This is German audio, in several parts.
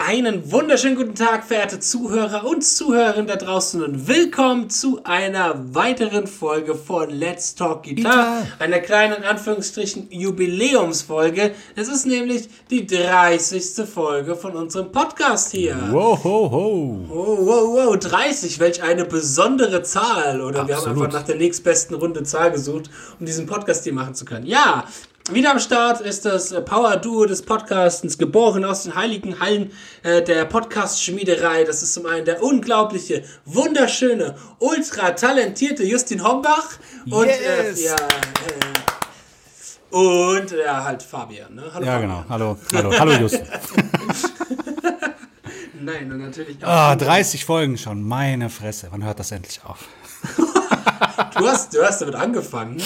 Einen wunderschönen guten Tag, verehrte Zuhörer und Zuhörerinnen da draußen und willkommen zu einer weiteren Folge von Let's Talk Guitar, einer kleinen, in Anführungsstrichen, Jubiläumsfolge. Es ist nämlich die 30. Folge von unserem Podcast hier. Wow, ho, ho. Wow, 30, welch eine besondere Zahl. Oder wir haben einfach nach der nächstbesten Runde Zahl gesucht, um diesen Podcast hier machen zu können. Ja, wieder am Start ist das Power-Duo des Podcastens, geboren aus den heiligen Hallen der Podcast-Schmiederei. Das ist zum einen der unglaubliche, wunderschöne, ultra talentierte Justin Hombach und halt Fabian. Ne? Hallo, ja, Fabian. Genau. Hallo Justin. Nein, und natürlich auch. 30 Folgen schon, meine Fresse. Wann hört das endlich auf? Du hast damit angefangen.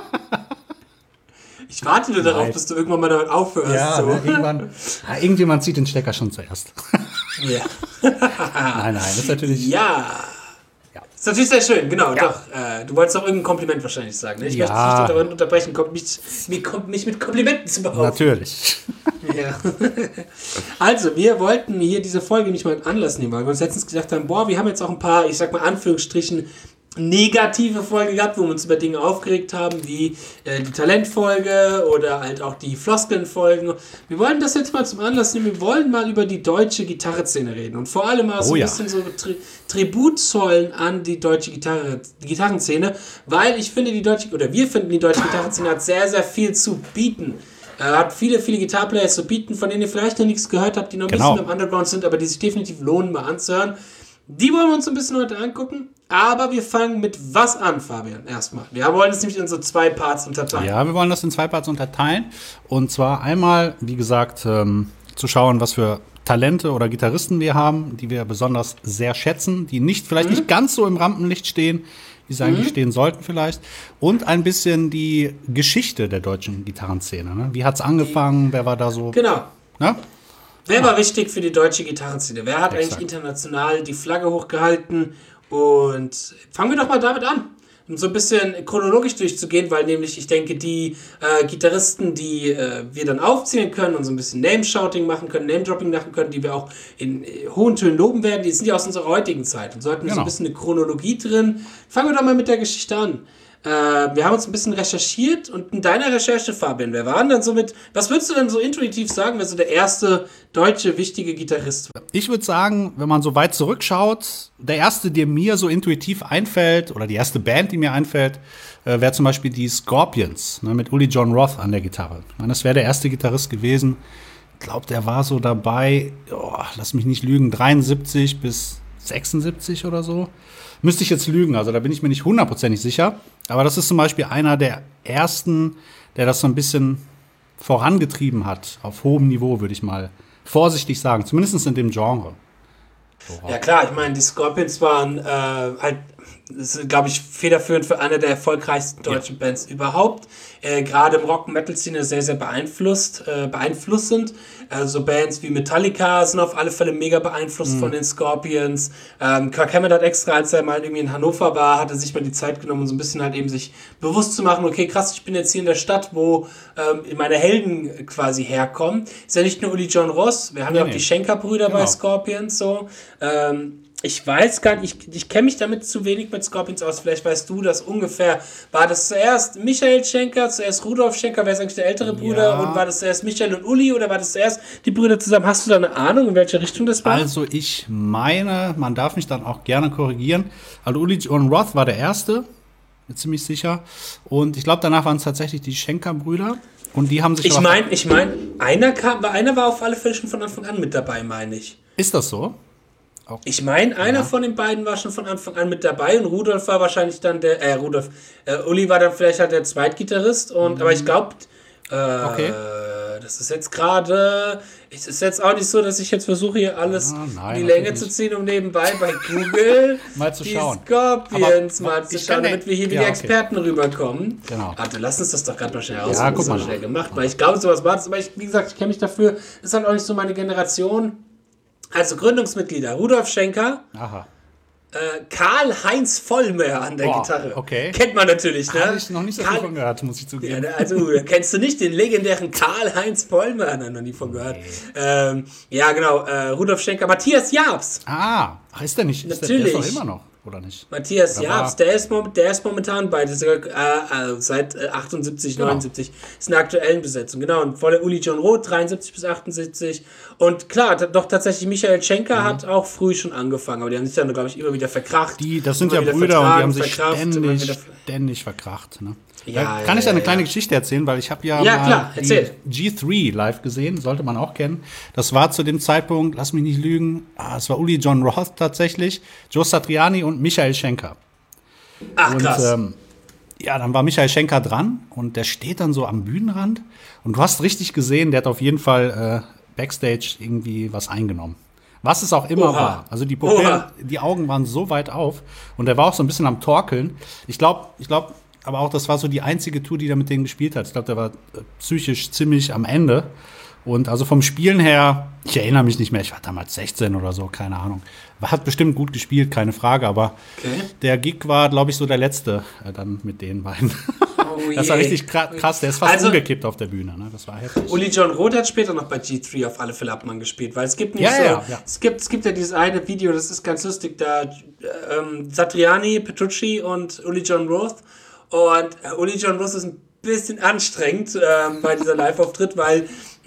Ich warte nur darauf, bis du irgendwann mal damit aufhörst. Ja, so. Irgendjemand zieht den Stecker schon zuerst. Ja. Nein, das ist natürlich... Ja. Das ist natürlich sehr schön, genau, ja. Doch. Du wolltest auch irgendein Kompliment wahrscheinlich sagen, ne? Ich möchte dich nicht daran unterbrechen, mich mit Komplimenten zu behaupten. Natürlich. Ja. Also, wir wollten hier diese Folge nicht mal in Anlass nehmen, weil wir uns letztens gesagt haben, wir haben jetzt auch ein paar, ich sag mal Anführungsstrichen, negative Folge gehabt, wo wir uns über Dinge aufgeregt haben, wie die Talentfolge oder halt auch die Floskeln-Folgen. Wir wollen das jetzt mal zum Anlass nehmen. Wir wollen mal über die deutsche Gitarreszene reden und vor allem auch so ein bisschen so Tribut zollen an die deutsche Gitarrenszene, weil wir finden, die deutsche Gitarrenszene hat sehr, sehr viel zu bieten. Hat viele Gitarplayers zu bieten, von denen ihr vielleicht noch nichts gehört habt, die noch ein bisschen im Underground sind, aber die sich definitiv lohnen, mal anzuhören. Die wollen wir uns ein bisschen heute angucken, aber wir fangen mit was an, Fabian, erstmal. Wir wollen es nämlich in so 2 Parts unterteilen. Ja, wir wollen das in 2 Parts unterteilen. Und zwar einmal, wie gesagt, zu schauen, was für Talente oder Gitarristen wir haben, die wir besonders sehr schätzen, die vielleicht nicht ganz so im Rampenlicht stehen, wie sie eigentlich stehen sollten vielleicht. Und ein bisschen die Geschichte der deutschen Gitarrenszene. Ne? Wie hat's angefangen? Wer war da so? Genau. Ne? Wer war wichtig für die deutsche Gitarrenszene? Wer hat eigentlich international die Flagge hochgehalten? Und fangen wir doch mal damit an, um so ein bisschen chronologisch durchzugehen, weil nämlich, ich denke, die Gitarristen, die wir dann aufzählen können und so ein bisschen Name-Shouting machen können, Name-Dropping machen können, die wir auch in hohen Tönen loben werden, die sind ja aus unserer heutigen Zeit und sollten so ein bisschen eine Chronologie drin. Fangen wir doch mal mit der Geschichte an. Wir haben uns ein bisschen recherchiert und in deiner Recherche, Fabian, was würdest du denn so intuitiv sagen, wer so der erste deutsche wichtige Gitarrist war? Ich würde sagen, wenn man so weit zurückschaut, der erste, der mir so intuitiv einfällt, oder die erste Band, die mir einfällt, wäre zum Beispiel die Scorpions, ne, mit Uli John Roth an der Gitarre. Ich meine, das wäre der erste Gitarrist gewesen. Ich glaube, der war so dabei, lass mich nicht lügen, 73 bis 76 oder so. Müsste ich jetzt lügen, also da bin ich mir nicht 100% sicher. Aber das ist zum Beispiel einer der ersten, der das so ein bisschen vorangetrieben hat. Auf hohem Niveau, würde ich mal vorsichtig sagen. Zumindest in dem Genre. Ja klar, ich meine, die Scorpions waren glaube ich, federführend für eine der erfolgreichsten deutschen Bands überhaupt. Gerade im Rock-Metal-Szene sehr, sehr beeinflussend. So Bands wie Metallica sind auf alle Fälle mega beeinflusst von den Scorpions. Kirk Hammett hat extra, als er mal irgendwie in Hannover war, hatte sich mal die Zeit genommen, um so ein bisschen halt eben sich bewusst zu machen, okay, krass, ich bin jetzt hier in der Stadt, wo meine Helden quasi herkommen. Ist ja nicht nur Uli John Roth, wir haben ja auch die Schenker-Brüder bei Scorpions, so. Ich weiß gar nicht, ich kenne mich damit zu wenig mit Scorpions aus, vielleicht weißt du das ungefähr. War das zuerst Michael Schenker, zuerst Rudolf Schenker, wer ist eigentlich der ältere Bruder? Und war das zuerst Michael und Uli oder war das zuerst die Brüder zusammen? Hast du da eine Ahnung, in welche Richtung das war? Also ich meine, man darf mich dann auch gerne korrigieren. Also Uli John Roth war der erste, ziemlich sicher. Und ich glaube, danach waren es tatsächlich die Schenker-Brüder. Und die haben sich Ich meine, einer war auf alle Fälle schon von Anfang an mit dabei, meine ich. Ist das so? Okay. Ich meine, einer von den beiden war schon von Anfang an mit dabei und Rudolf war wahrscheinlich dann Uli war dann vielleicht halt der Zweitgitarrist aber ich glaube, das ist jetzt gerade, es ist jetzt auch nicht so, dass ich jetzt versuche, hier alles in die Länge zu ziehen, um nebenbei bei Google mal zu schauen. Die Scorpions mal zu schauen, damit wir hier wie die Experten rüberkommen. Genau. Warte, lass uns das doch gerade mal schnell aus. Ja, guck mal. Schnell gemacht, weil ich glaube, sowas war das, aber wie gesagt, ich kenne mich dafür, ist halt auch nicht so meine Generation. Also Gründungsmitglieder, Rudolf Schenker. Aha. Karl-Heinz Vollmer an der Gitarre. Okay. Kennt man natürlich, ne? Habe ich noch nicht so viel von gehört, muss ich zugeben. Ja, also, kennst du nicht den legendären Karl-Heinz Vollmer? Nein, noch nie von gehört. Ja, genau. Rudolf Schenker, Matthias Jabs. Ist der nicht? Natürlich. Der ist doch immer noch, oder nicht? Matthias Jabs, der ist momentan bei dieser, seit 78, Genau. 79, ist in der aktuellen Besetzung. Genau, und vor der Uli John Roth, 73 bis 78. Und klar, doch tatsächlich Michael Schenker hat auch früh schon angefangen, aber die haben sich dann, glaube ich, immer wieder verkracht. Das sind ja Brüder und die haben sich ständig verkracht. Ne? Ja, kann ich da eine kleine Geschichte erzählen, weil ich habe klar, erzähl. Die G3 live gesehen, sollte man auch kennen. Das war zu dem Zeitpunkt, lass mich nicht lügen, es war Uli John Roth tatsächlich, Joe Satriani und Michael Schenker. Ach, krass. Und dann war Michael Schenker dran und der steht dann so am Bühnenrand und du hast richtig gesehen, der hat auf jeden Fall Backstage irgendwie was eingenommen. Was es auch immer war. Also die Pupillen, die Augen waren so weit auf und der war auch so ein bisschen am Torkeln. Ich glaube, aber auch, das war so die einzige Tour, die er mit denen gespielt hat. Ich glaube, der war psychisch ziemlich am Ende. Und also vom Spielen her, ich erinnere mich nicht mehr, ich war damals 16 oder so, keine Ahnung. Hat bestimmt gut gespielt, keine Frage, aber der Gig war, glaube ich, so der letzte dann mit den beiden. Das war richtig krass, der ist fast umgekippt auf der Bühne, ne? Das war heftig. Uli John Roth hat später noch bei G3 auf alle Fälle Abmann gespielt, weil es gibt nicht Es gibt ja dieses eine Video, das ist ganz lustig, da Satriani, Petrucci und Uli John Roth. Und Uli John Roth ist ein bisschen anstrengend bei dieser Live-Auftritt, weil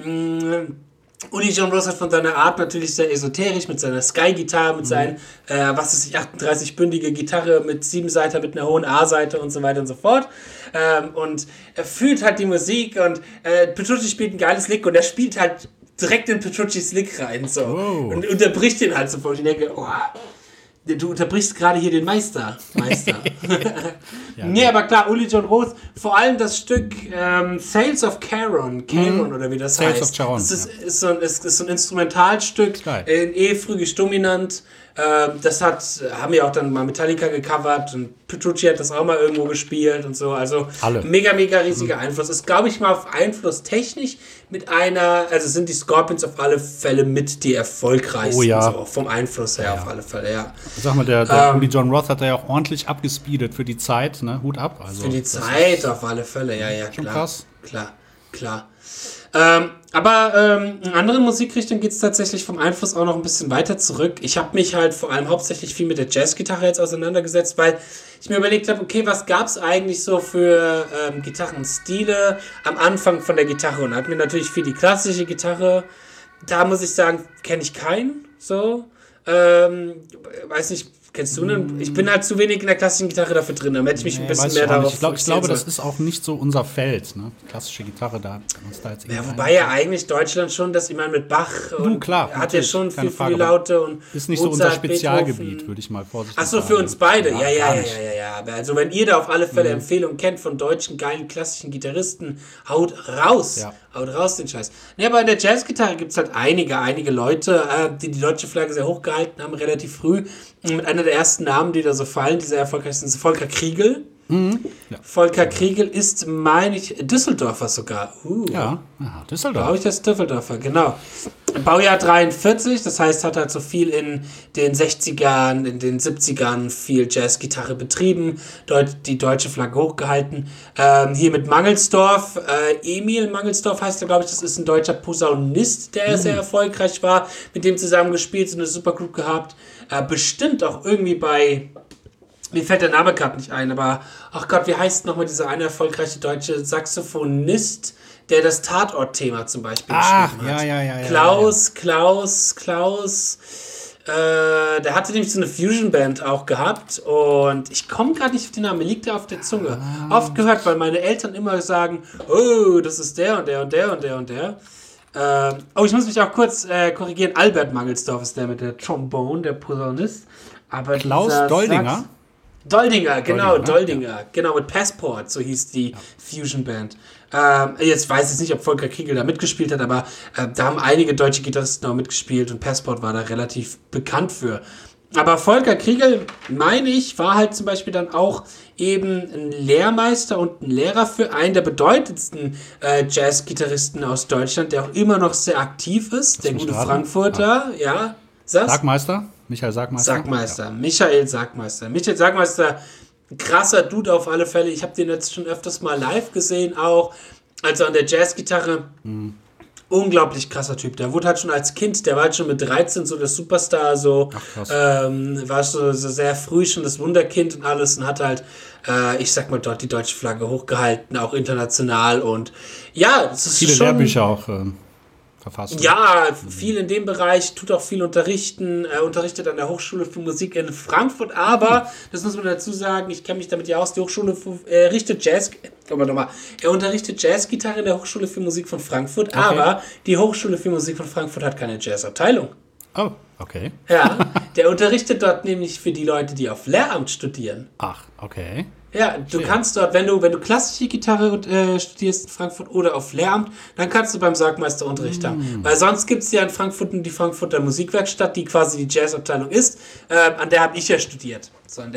Uli John Roth hat von seiner Art natürlich sehr esoterisch mit seiner Sky-Gitarre, mit seinen, 38-bündige Gitarre mit 7-Seiter, mit einer hohen A-Seite und so weiter und so fort. Und er fühlt halt die Musik und Petrucci spielt ein geiles Lick und er spielt halt direkt in Petruccis Lick rein so und unterbricht den halt sofort. Ich denke, du unterbrichst gerade hier den Meister. Nee, aber klar, Uli John Roth, vor allem das Stück Sales of Charon oder wie das Sales heißt. Of Charon, das ist so ein Instrumentalstück, in E-frügisch dominant. Das haben ja auch dann mal Metallica gecovert und Petrucci hat das auch mal irgendwo gespielt und so. Also mega riesiger Einfluss. Ist, glaube ich, mal auf Einfluss technisch also sind die Scorpions auf alle Fälle mit die erfolgreichsten. So, vom Einfluss her auf alle Fälle, ja. Sag mal, der Uli John Roth hat ja auch ordentlich abgespeedet für die Zeit, ne? Hut ab. Also, für die Zeit auf alle Fälle, ja, schon krass. Klar. Aber in anderen Musikrichtungen geht es tatsächlich vom Einfluss auch noch ein bisschen weiter zurück. Ich habe mich halt vor allem hauptsächlich viel mit der Jazzgitarre jetzt auseinandergesetzt, weil ich mir überlegt habe, okay, was gab es eigentlich so für Gitarrenstile am Anfang von der Gitarre? Und da hat mir natürlich viel die klassische Gitarre, da muss ich sagen, kenne ich keinen, so. Weiß nicht, kennst du einen? Ich bin halt zu wenig in der klassischen Gitarre dafür drin, da hätte ich mich ein bisschen mehr darauf fokussieren. Ich glaube, das ist auch nicht so unser Feld, ne? Klassische Gitarre, da uns da jetzt wobei ja eigentlich Deutschland schon, dass ich meine mit Bach und klar, hat ja schon viel für die Laute und ist nicht Mozart, so unser Spezialgebiet, würde ich mal vorsichtig sagen. Achso, für uns beide, ja. Also wenn ihr da auf alle Fälle Empfehlungen kennt von deutschen geilen klassischen Gitarristen, haut raus. Ja. Haut raus den Scheiß. Ja, aber in der Jazzgitarre gibt es halt einige Leute, die deutsche Flagge sehr hoch gehalten haben, relativ früh. Und einer der ersten Namen, die da so fallen, die sehr erfolgreich sind, ist Volker Kriegel. Ja. Volker Kriegel ist, meine ich, Düsseldorfer sogar. Düsseldorf. Glaube ich, das ist Düsseldorfer, genau. Baujahr 43, das heißt, hat halt so viel in den 60ern, in den 70ern viel Jazzgitarre betrieben, die deutsche Flagge hochgehalten. Hier mit Mangelsdorf, Emil Mangelsdorf heißt er, glaube ich, das ist ein deutscher Posaunist, der sehr erfolgreich war, mit dem zusammen gespielt, so eine Supergroup gehabt. Bestimmt auch irgendwie mir fällt der Name gerade nicht ein, aber ach Gott, wie heißt nochmal dieser eine erfolgreiche deutsche Saxophonist, der das Tatort-Thema zum Beispiel geschrieben hat? Ja. Klaus. Der hatte nämlich so eine Fusion-Band auch gehabt und ich komme gerade nicht auf den Namen, liegt der auf der Zunge. Oft gehört, weil meine Eltern immer sagen, oh, das ist der und der und der und der und der. Ich muss mich auch kurz korrigieren, Albert Mangelsdorf ist der mit der Trombone, der Posaunist. Aber Klaus Doldinger? Doldinger, genau, mit Passport, so hieß die Fusion-Band. Jetzt weiß ich nicht, ob Volker Kriegel da mitgespielt hat, aber da haben einige deutsche Gitarristen auch mitgespielt und Passport war da relativ bekannt für. Aber Volker Kriegel, meine ich, war halt zum Beispiel dann auch eben ein Lehrmeister und ein Lehrer für einen der bedeutendsten Jazz-Gitarristen aus Deutschland, der auch immer noch sehr aktiv ist, der gute Frankfurter, Sag's. Bergmeister? Michael Sagmeister. Michael Sagmeister. Michael Sagmeister, krasser Dude auf alle Fälle. Ich habe den jetzt schon öfters mal live gesehen auch. Also an der Jazzgitarre. Unglaublich krasser Typ. Der wurde halt schon als Kind, der war halt schon mit 13 so der Superstar, so. Ach, war so sehr früh schon das Wunderkind und alles und hat halt, ich sag mal, dort die deutsche Flagge hochgehalten, auch international und ja, das ist viele schon... Viele Lehrbücher auch verfasst. Ja, viel in dem Bereich, tut auch viel unterrichten, unterrichtet an der Hochschule für Musik in Frankfurt, aber, das muss man dazu sagen, ich kenne mich damit ja aus, die Hochschule er unterrichtet Jazzgitarre in der Hochschule für Musik von Frankfurt, aber die Hochschule für Musik von Frankfurt hat keine Jazzabteilung. Oh, okay. Ja, der unterrichtet dort nämlich für die Leute, die auf Lehramt studieren. Ach, okay. Ja, du kannst dort, wenn du klassische Gitarre studierst in Frankfurt oder auf Lehramt, dann kannst du beim Sagmeister Unterricht haben. Weil sonst gibt es ja in Frankfurt die Frankfurter Musikwerkstatt, die quasi die Jazzabteilung ist. An der habe ich ja studiert.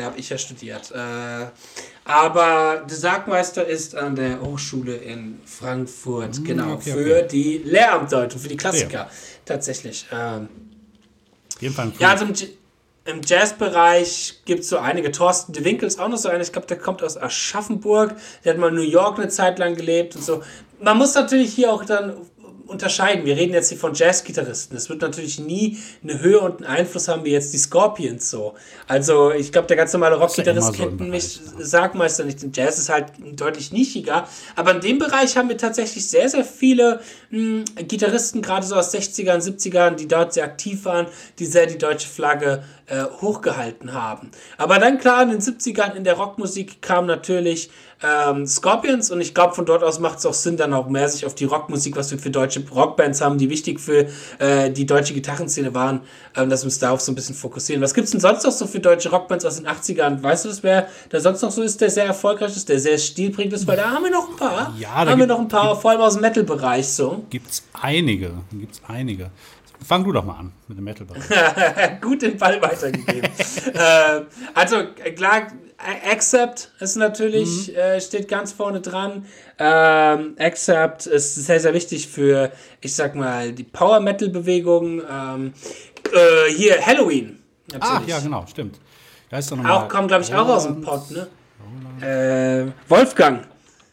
Aber der Sagmeister ist an der Hochschule in Frankfurt, für die Lehramtleute, für die Klassiker. Tatsächlich. Auf jeden Fall ja, also im Jazzbereich gibt es so einige. Thorsten de Winkel ist auch noch so einer. Ich glaube, der kommt aus Aschaffenburg. Der hat mal in New York eine Zeit lang gelebt und so. Man muss natürlich hier auch dann unterscheiden. Wir reden jetzt hier von Jazzgitarristen. Es wird natürlich nie eine Höhe und einen Einfluss haben wie jetzt die Scorpions so. Also ich glaube, der ganz normale Rockgitarrist kennt mich, Sagmeister nicht. Der Jazz ist halt deutlich nischiger. Aber in dem Bereich haben wir tatsächlich sehr, sehr viele Gitarristen, gerade so aus 60ern, 70ern, die dort sehr aktiv waren, die sehr die deutsche Flagge hochgehalten haben. Aber dann klar, in den 70ern in der Rockmusik kam natürlich Scorpions und ich glaube, von dort aus macht es auch Sinn, dann auch mehr sich auf die Rockmusik, was wir für deutsche Rockbands haben, die wichtig für die deutsche Gitarrenszene waren, dass wir uns darauf so ein bisschen fokussieren. Was gibt es denn sonst noch so für deutsche Rockbands aus den 80ern? Weißt du das, wer da sonst noch so ist, der sehr erfolgreich ist, der sehr stilprägend ist? Weil da haben wir noch ein paar. Ja, vor allem aus dem Metal-Bereich so. Gibt's einige. Fang du doch mal an mit dem Metal-Bereich. Gut den Ball weitergegeben. Also klar, Accept ist natürlich, steht ganz vorne dran. Accept ist sehr, sehr wichtig für, ich sag mal, die Power-Metal-Bewegung. Hier, Halloween. Natürlich. Ach ja, genau, stimmt. Da ist doch noch auch, kommt, glaube ich, auch aus dem Pott, ne? Wolfgang.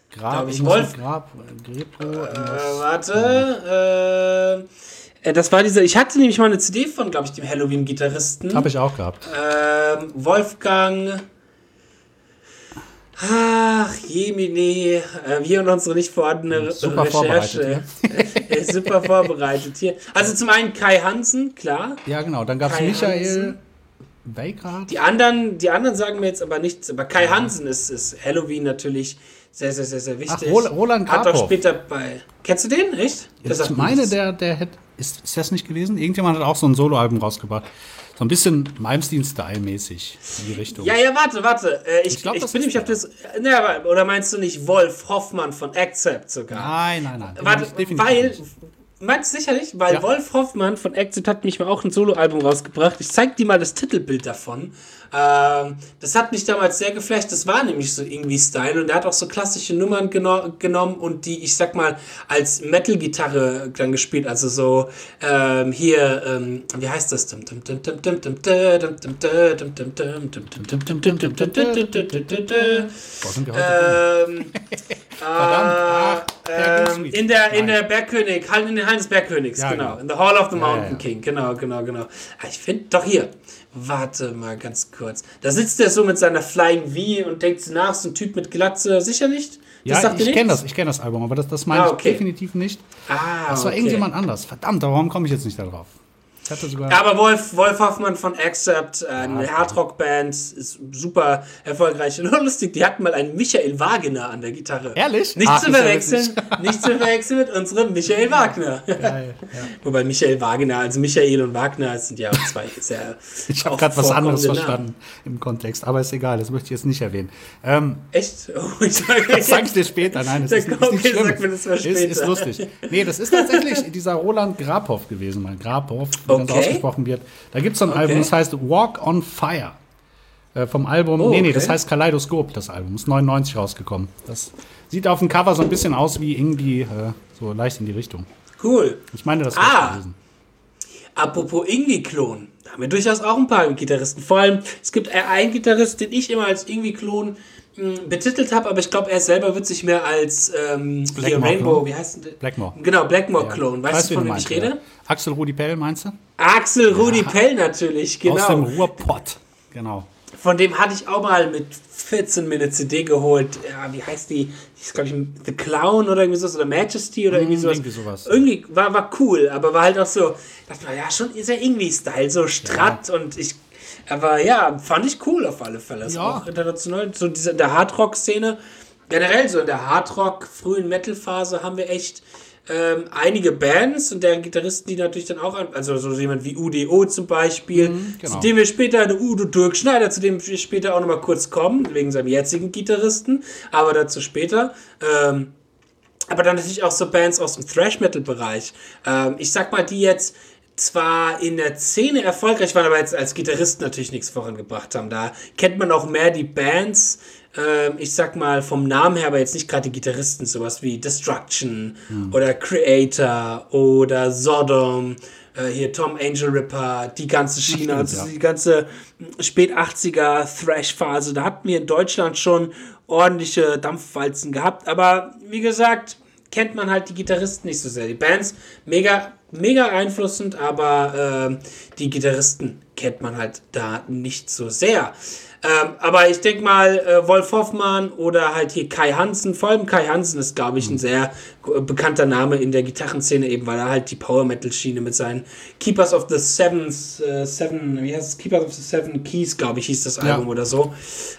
Das war ich hatte nämlich mal eine CD von, glaube ich, dem Halloween-Gitarristen. Habe ich auch gehabt. Wolfgang. Ach, Jemine. Wir und unsere nicht vorhandene super Recherche. Super vorbereitet hier. Also zum einen Kai Hansen, klar. Ja, genau. Dann gab es Michael Weikart. Die anderen sagen mir jetzt aber nichts. Aber Kai Hansen ist Halloween natürlich sehr, sehr, sehr, sehr wichtig. Ach, Roland Graphoff. Hat doch später bei... Kennst du den, echt? Ich meine, der hätte... Ist das nicht gewesen? Irgendjemand hat auch so ein Soloalbum rausgebracht. So ein bisschen Malmsteen-Style-mäßig in die Richtung. Ja, warte. Ich bin nämlich auf das... Oder meinst du nicht Wolf Hoffmann von Accept sogar? Nein. Warte, meinst du sicherlich? Weil Wolf Hoffmann von Accept hat mich mal auch ein Soloalbum rausgebracht. Ich zeig dir mal das Titelbild davon. Das hat mich damals sehr geflasht. Das war nämlich so irgendwie Style. Und er hat auch so klassische Nummern genommen und die, ich sag mal, als Metal-Gitarre dann gespielt. Also so, wie heißt das? In der Bergkönig, in den Hallen des Bergkönigs, genau. In the Hall of the Mountain King, genau. Ich finde, doch hier. Warte mal ganz kurz. Da sitzt er so mit seiner Flying V und denkt nach, so ein Typ mit Glatze. Sicher nicht? Das ich kenne das Album, aber das meine ich definitiv nicht. Das war irgendjemand anders. Verdammt, warum komme ich jetzt nicht da drauf? Aber Wolf Hoffmann von Accept, eine Hardrock-Band, ist super erfolgreich. Und lustig, die hatten mal einen Michael Wagner an der Gitarre. Ehrlich? Nicht zu verwechseln mit unserem Michael Wagner. Geil, ja. Wobei Michael Wagner, also Michael und Wagner sind ja auch zwei sehr... Ich habe gerade was anderes verstanden im Kontext, aber ist egal, das möchte ich jetzt nicht erwähnen. Echt? Das sag ich dir später. Nein, das ist nicht schlimm. Sag mir das mal später. Ist lustig. Nee, das ist tatsächlich dieser Roland Graphoff gewesen, mal Graphoff. Das ausgesprochen wird. Da gibt es so ein Album, das heißt Walk on Fire. Vom Album, das heißt Kaleidoskop, das Album. Ist 99 rausgekommen. Das sieht auf dem Cover so ein bisschen aus wie irgendwie so leicht in die Richtung. Cool. Ich meine, das wäre gewesen. Apropos Ingwie-Klon. Da haben wir durchaus auch ein paar Gitarristen. Vor allem, es gibt einen Gitarrist, den ich immer als irgendwie Klon betitelt habe, aber ich glaube, er selber wird sich mehr als hier Rainbow, wie heißt denn? Blackmore. Genau, Blackmore-Klon. Weißt du, von wem ich rede? Ja. Axel Rudi Pell, meinst du? Axel Rudi Pell natürlich, genau. Aus dem Ruhrpott, genau. Von dem hatte ich auch mal mit 14 mir eine CD geholt. Ja, wie heißt die? Die ist, glaube ich, The Clown oder irgendwie sowas. Oder Majesty oder irgendwie sowas. Irgendwie war cool, aber war halt auch so, dachte man, ja, schon ist ja irgendwie Style, so Strat und ich. Aber ja, fand ich cool auf alle Fälle. Das auch international. So in der Hardrock-Szene, generell so in der Hardrock, frühen Metal-Phase haben wir echt einige Bands und deren Gitarristen, die natürlich dann auch, also so jemand wie UDO zum Beispiel, genau. Zu dem wir später, der Udo Dirk Schneider, zu dem wir später auch nochmal kurz kommen, wegen seinem jetzigen Gitarristen, aber dazu später. Aber dann natürlich auch so Bands aus dem Thrash-Metal-Bereich. Ich sag mal, die jetzt zwar in der Szene erfolgreich waren, aber jetzt als Gitarristen natürlich nichts vorangebracht haben. Da kennt man auch mehr die Bands, ich sag mal vom Namen her, aber jetzt nicht gerade die Gitarristen, sowas wie Destruction oder Creator oder Sodom, hier Tom Angel Ripper, die ganze Schiene, also die ganze Spät-80er Thrash-Phase, da hatten wir in Deutschland schon ordentliche Dampfwalzen gehabt, aber wie gesagt, kennt man halt die Gitarristen nicht so sehr. Die Bands mega einflussend, aber die Gitarristen kennt man halt da nicht so sehr. Aber ich denke mal, Wolf Hoffmann oder halt hier Kai Hansen, vor allem Kai Hansen ist, glaube ich, ein sehr bekannter Name in der Gitarrenszene, eben weil er halt die Power-Metal-Schiene mit seinen Keepers of the Seven Keys, glaube ich, hieß das Album oder so.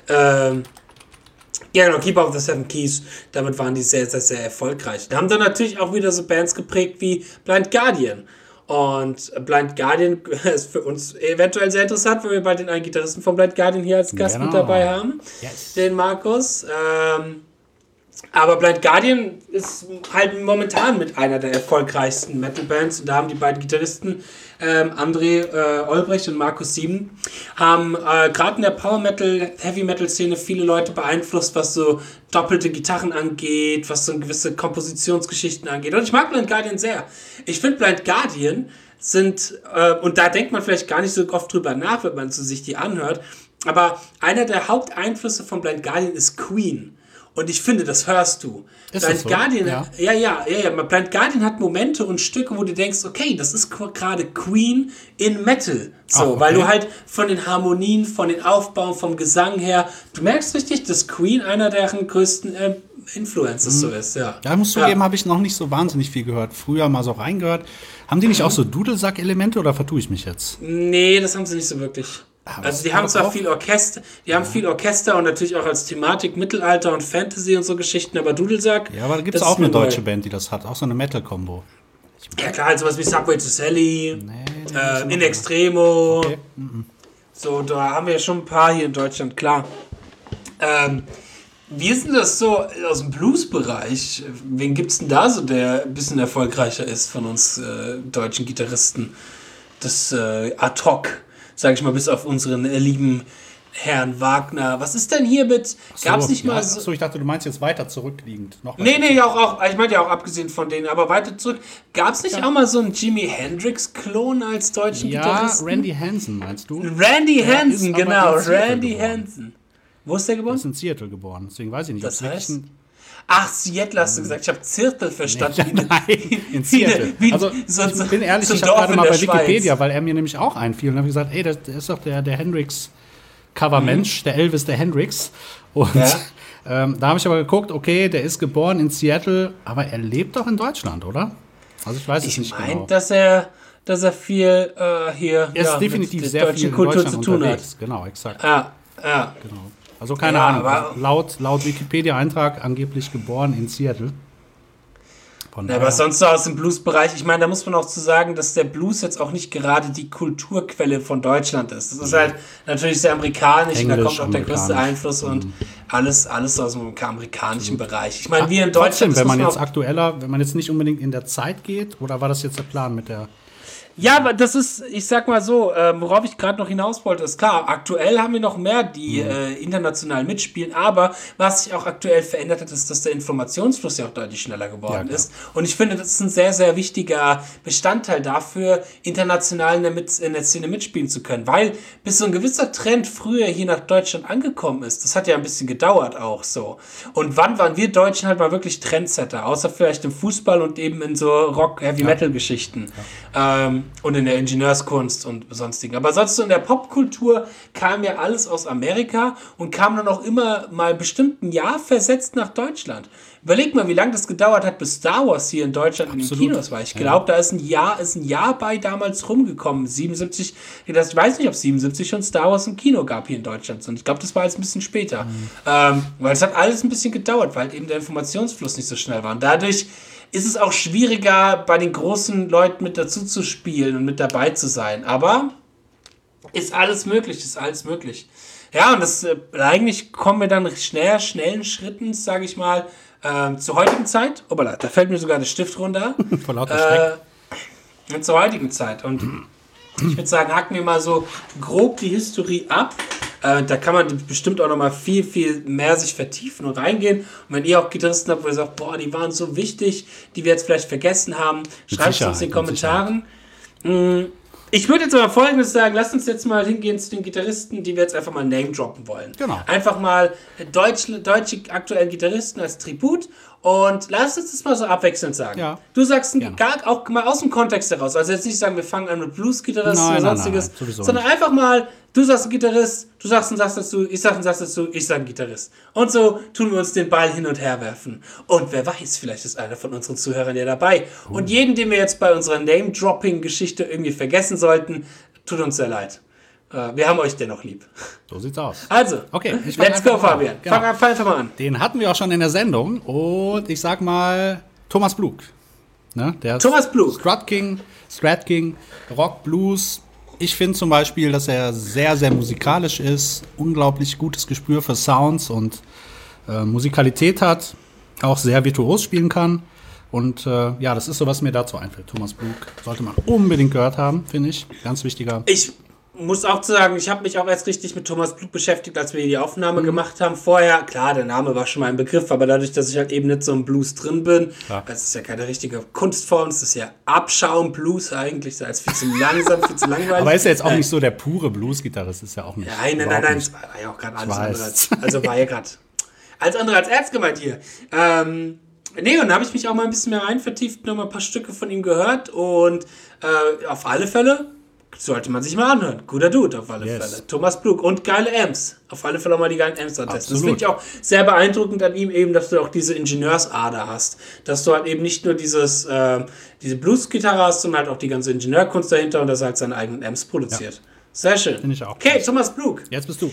Ja, genau, Keeper of the Seven Keys, damit waren die sehr, sehr, sehr erfolgreich. Da haben dann natürlich auch wieder so Bands geprägt wie Blind Guardian. Und Blind Guardian ist für uns eventuell sehr interessant, weil wir bald den einen Gitarristen von Blind Guardian hier als Gast mit dabei haben, den Markus. Aber Blind Guardian ist halt momentan mit einer der erfolgreichsten Metal-Bands. Und da haben die beiden Gitarristen, André Olbrecht und Markus Sieben, haben gerade in der Power-Metal, Heavy-Metal-Szene viele Leute beeinflusst, was so doppelte Gitarren angeht, was so gewisse Kompositionsgeschichten angeht. Und ich mag Blind Guardian sehr. Ich finde, Blind Guardian sind, und da denkt man vielleicht gar nicht so oft drüber nach, wenn man sich die anhört, aber einer der Haupteinflüsse von Blind Guardian ist Queen. Und ich finde, das hörst du. Ist Blind das so? Guardian, ja. Blind Guardian hat Momente und Stücke, wo du denkst, okay, das ist gerade Queen in Metal. So, weil du halt von den Harmonien, von den Aufbauen, vom Gesang her, du merkst richtig, dass Queen einer deren größten Influences so ist, ja. Ja, ich muss zugeben, habe ich noch nicht so wahnsinnig viel gehört. Früher mal so reingehört. Haben die nicht auch so Dudelsack-Elemente oder vertue ich mich jetzt? Nee, das haben sie nicht so wirklich. Also die haben zwar viel Orchester, viel Orchester und natürlich auch als Thematik Mittelalter und Fantasy und so Geschichten, aber Dudelsack. Ja, aber da gibt es auch eine deutsche Band, die das hat, auch so eine Metal-Kombo. Ja klar, halt sowas wie Subway to Sally, In Extremo. Okay. So, da haben wir ja schon ein paar hier in Deutschland, klar. Wie ist denn das so aus dem Blues-Bereich? Wen gibt's denn da so, der ein bisschen erfolgreicher ist von uns deutschen Gitarristen? Das ad hoc. Sag ich mal, bis auf unseren lieben Herrn Wagner. Was ist denn hier mit, gab's nicht mal so... Achso, ich dachte, du meinst jetzt weiter zurückliegend. Nee, auch, ich meinte ja auch abgesehen von denen, aber weiter zurück. Gab's nicht auch mal so einen Jimi Hendrix-Klon als deutschen Gitarristen? Ja, Randy Hansen, meinst du? Randy Hansen, genau, Randy Hansen. Wo ist der geboren? Er ist in Seattle geboren, deswegen weiß ich nicht. Das heißt... Ach, Seattle hast du gesagt. Ich habe Zirkel verstanden. Nein, in Seattle. Ich bin ehrlich, ich habe gerade mal bei Wikipedia, weil er mir nämlich auch einfiel. Und habe gesagt, ey, der ist doch der Hendrix-Cover-Mensch, der Elvis, der Hendrix. Und da habe ich aber geguckt, okay, der ist geboren in Seattle, aber er lebt doch in Deutschland, oder? Also ich weiß es nicht genau. Ich meine, dass er viel hier er ist definitiv sehr viel in Kultur zu tun hat. Genau, exakt. Ja. Genau. Also keine Ahnung, laut Wikipedia-Eintrag angeblich geboren in Seattle. Aber sonst so aus dem Blues-Bereich, ich meine, da muss man auch zu sagen, dass der Blues jetzt auch nicht gerade die Kulturquelle von Deutschland ist. Das ist halt natürlich sehr amerikanisch, und da kommt auch der größte Einfluss und alles aus dem amerikanischen Bereich. Ich meine, wir in Deutschland... Trotzdem, wenn man jetzt nicht unbedingt in der Zeit geht, oder war das jetzt der Plan mit der... Ja, aber das ist, ich sag mal so, worauf ich gerade noch hinaus wollte, ist klar, aktuell haben wir noch mehr, die international mitspielen, aber was sich auch aktuell verändert hat, ist, dass der Informationsfluss ja auch deutlich schneller geworden ist. Und ich finde, das ist ein sehr, sehr wichtiger Bestandteil dafür, international in der Szene mitspielen zu können, weil bis so ein gewisser Trend früher hier nach Deutschland angekommen ist, das hat ja ein bisschen gedauert auch so. Und wann waren wir Deutschen halt mal wirklich Trendsetter, außer vielleicht im Fußball und eben in so Rock-Heavy-Metal-Geschichten. Und in der Ingenieurskunst und sonstigen. Aber sonst so in der Popkultur kam ja alles aus Amerika und kam dann auch immer mal bestimmt ein Jahr versetzt nach Deutschland. Überleg mal, wie lange das gedauert hat, bis Star Wars hier in Deutschland in den Kinos war. Ich glaube, da ist ein Jahr bei damals rumgekommen. 77, ich weiß nicht, ob 77 schon Star Wars im Kino gab hier in Deutschland. Und ich glaube, das war jetzt ein bisschen später. Weil es hat alles ein bisschen gedauert, weil eben der Informationsfluss nicht so schnell war. Und dadurch ist es auch schwieriger, bei den großen Leuten mit dazu zu spielen und mit dabei zu sein. Aber ist alles möglich. Ja, und das eigentlich kommen wir dann schnellen Schritten, sage ich mal, zur heutigen Zeit. Obala, da fällt mir sogar der Stift runter. Vor lauter Schreck. Zur heutigen Zeit. Und ich würde sagen, hacken wir mal so grob die Historie ab. Da kann man bestimmt auch noch mal viel, viel mehr sich vertiefen und reingehen. Und wenn ihr auch Gitarristen habt, wo ihr sagt, boah, die waren so wichtig, die wir jetzt vielleicht vergessen haben, schreibt es uns in den Kommentaren. Ich würde jetzt aber Folgendes sagen, lasst uns jetzt mal hingehen zu den Gitarristen, die wir jetzt einfach mal name-droppen wollen. Genau. Einfach mal deutsche aktuellen Gitarristen als Tribut und lasst uns das mal so abwechselnd sagen. Ja. Du sagst auch mal aus dem Kontext heraus, also jetzt nicht sagen, wir fangen an mit Blues-Gitarristen oder sonstiges, sondern einfach mal, du sagst ein Gitarrist, du sagst einen Satz dazu, ich sag einen Satz dazu, ich sag einen Gitarrist. Und so tun wir uns den Ball hin und her werfen. Und wer weiß, vielleicht ist einer von unseren Zuhörern ja dabei. Und jeden, den wir jetzt bei unserer Name-Dropping-Geschichte irgendwie vergessen sollten, tut uns sehr leid. Wir haben euch dennoch lieb. So sieht's aus. Also, okay, let's go, Fabian. Genau. Fang einfach mal an. Den hatten wir auch schon in der Sendung. Und ich sag mal, Thomas Blug. Ne? Der Thomas Blug. Strat King, Rock, Blues. Ich finde zum Beispiel, dass er sehr, sehr musikalisch ist, unglaublich gutes Gespür für Sounds und Musikalität hat, auch sehr virtuos spielen kann. Und das ist so, was mir dazu einfällt. Thomas Blug sollte man unbedingt gehört haben, finde ich. Ganz wichtiger. Ich muss auch sagen, ich habe mich auch erst richtig mit Thomas Blug beschäftigt, als wir die Aufnahme gemacht haben. Vorher, klar, der Name war schon mal ein Begriff, aber dadurch, dass ich halt eben nicht so im Blues drin bin, das ist ja keine richtige Kunstform, das ist ja Abschaum-Blues eigentlich, da ist viel zu langsam, viel zu langweilig. Aber ist ja jetzt auch nicht so der pure Blues-Gitarrist, ist ja auch nicht. Nein, das war ja auch gerade alles andere. Also war ja gerade alles andere als ernst gemeint hier. Und da habe ich mich auch mal ein bisschen mehr rein vertieft, noch mal ein paar Stücke von ihm gehört und auf alle Fälle sollte man sich mal anhören. Guter Dude auf alle Fälle. Thomas Blug und geile Amps. Auf alle Fälle auch mal die geilen Amps antesten. Das finde ich auch sehr beeindruckend an ihm eben, dass du auch diese Ingenieursader hast. Dass du halt eben nicht nur diese Blues-Gitarre hast, sondern halt auch die ganze Ingenieurkunst dahinter und dass er halt seine eigenen Amps produziert. Ja. Sehr schön. Finde ich auch. Okay, Thomas Blug. Jetzt bist du.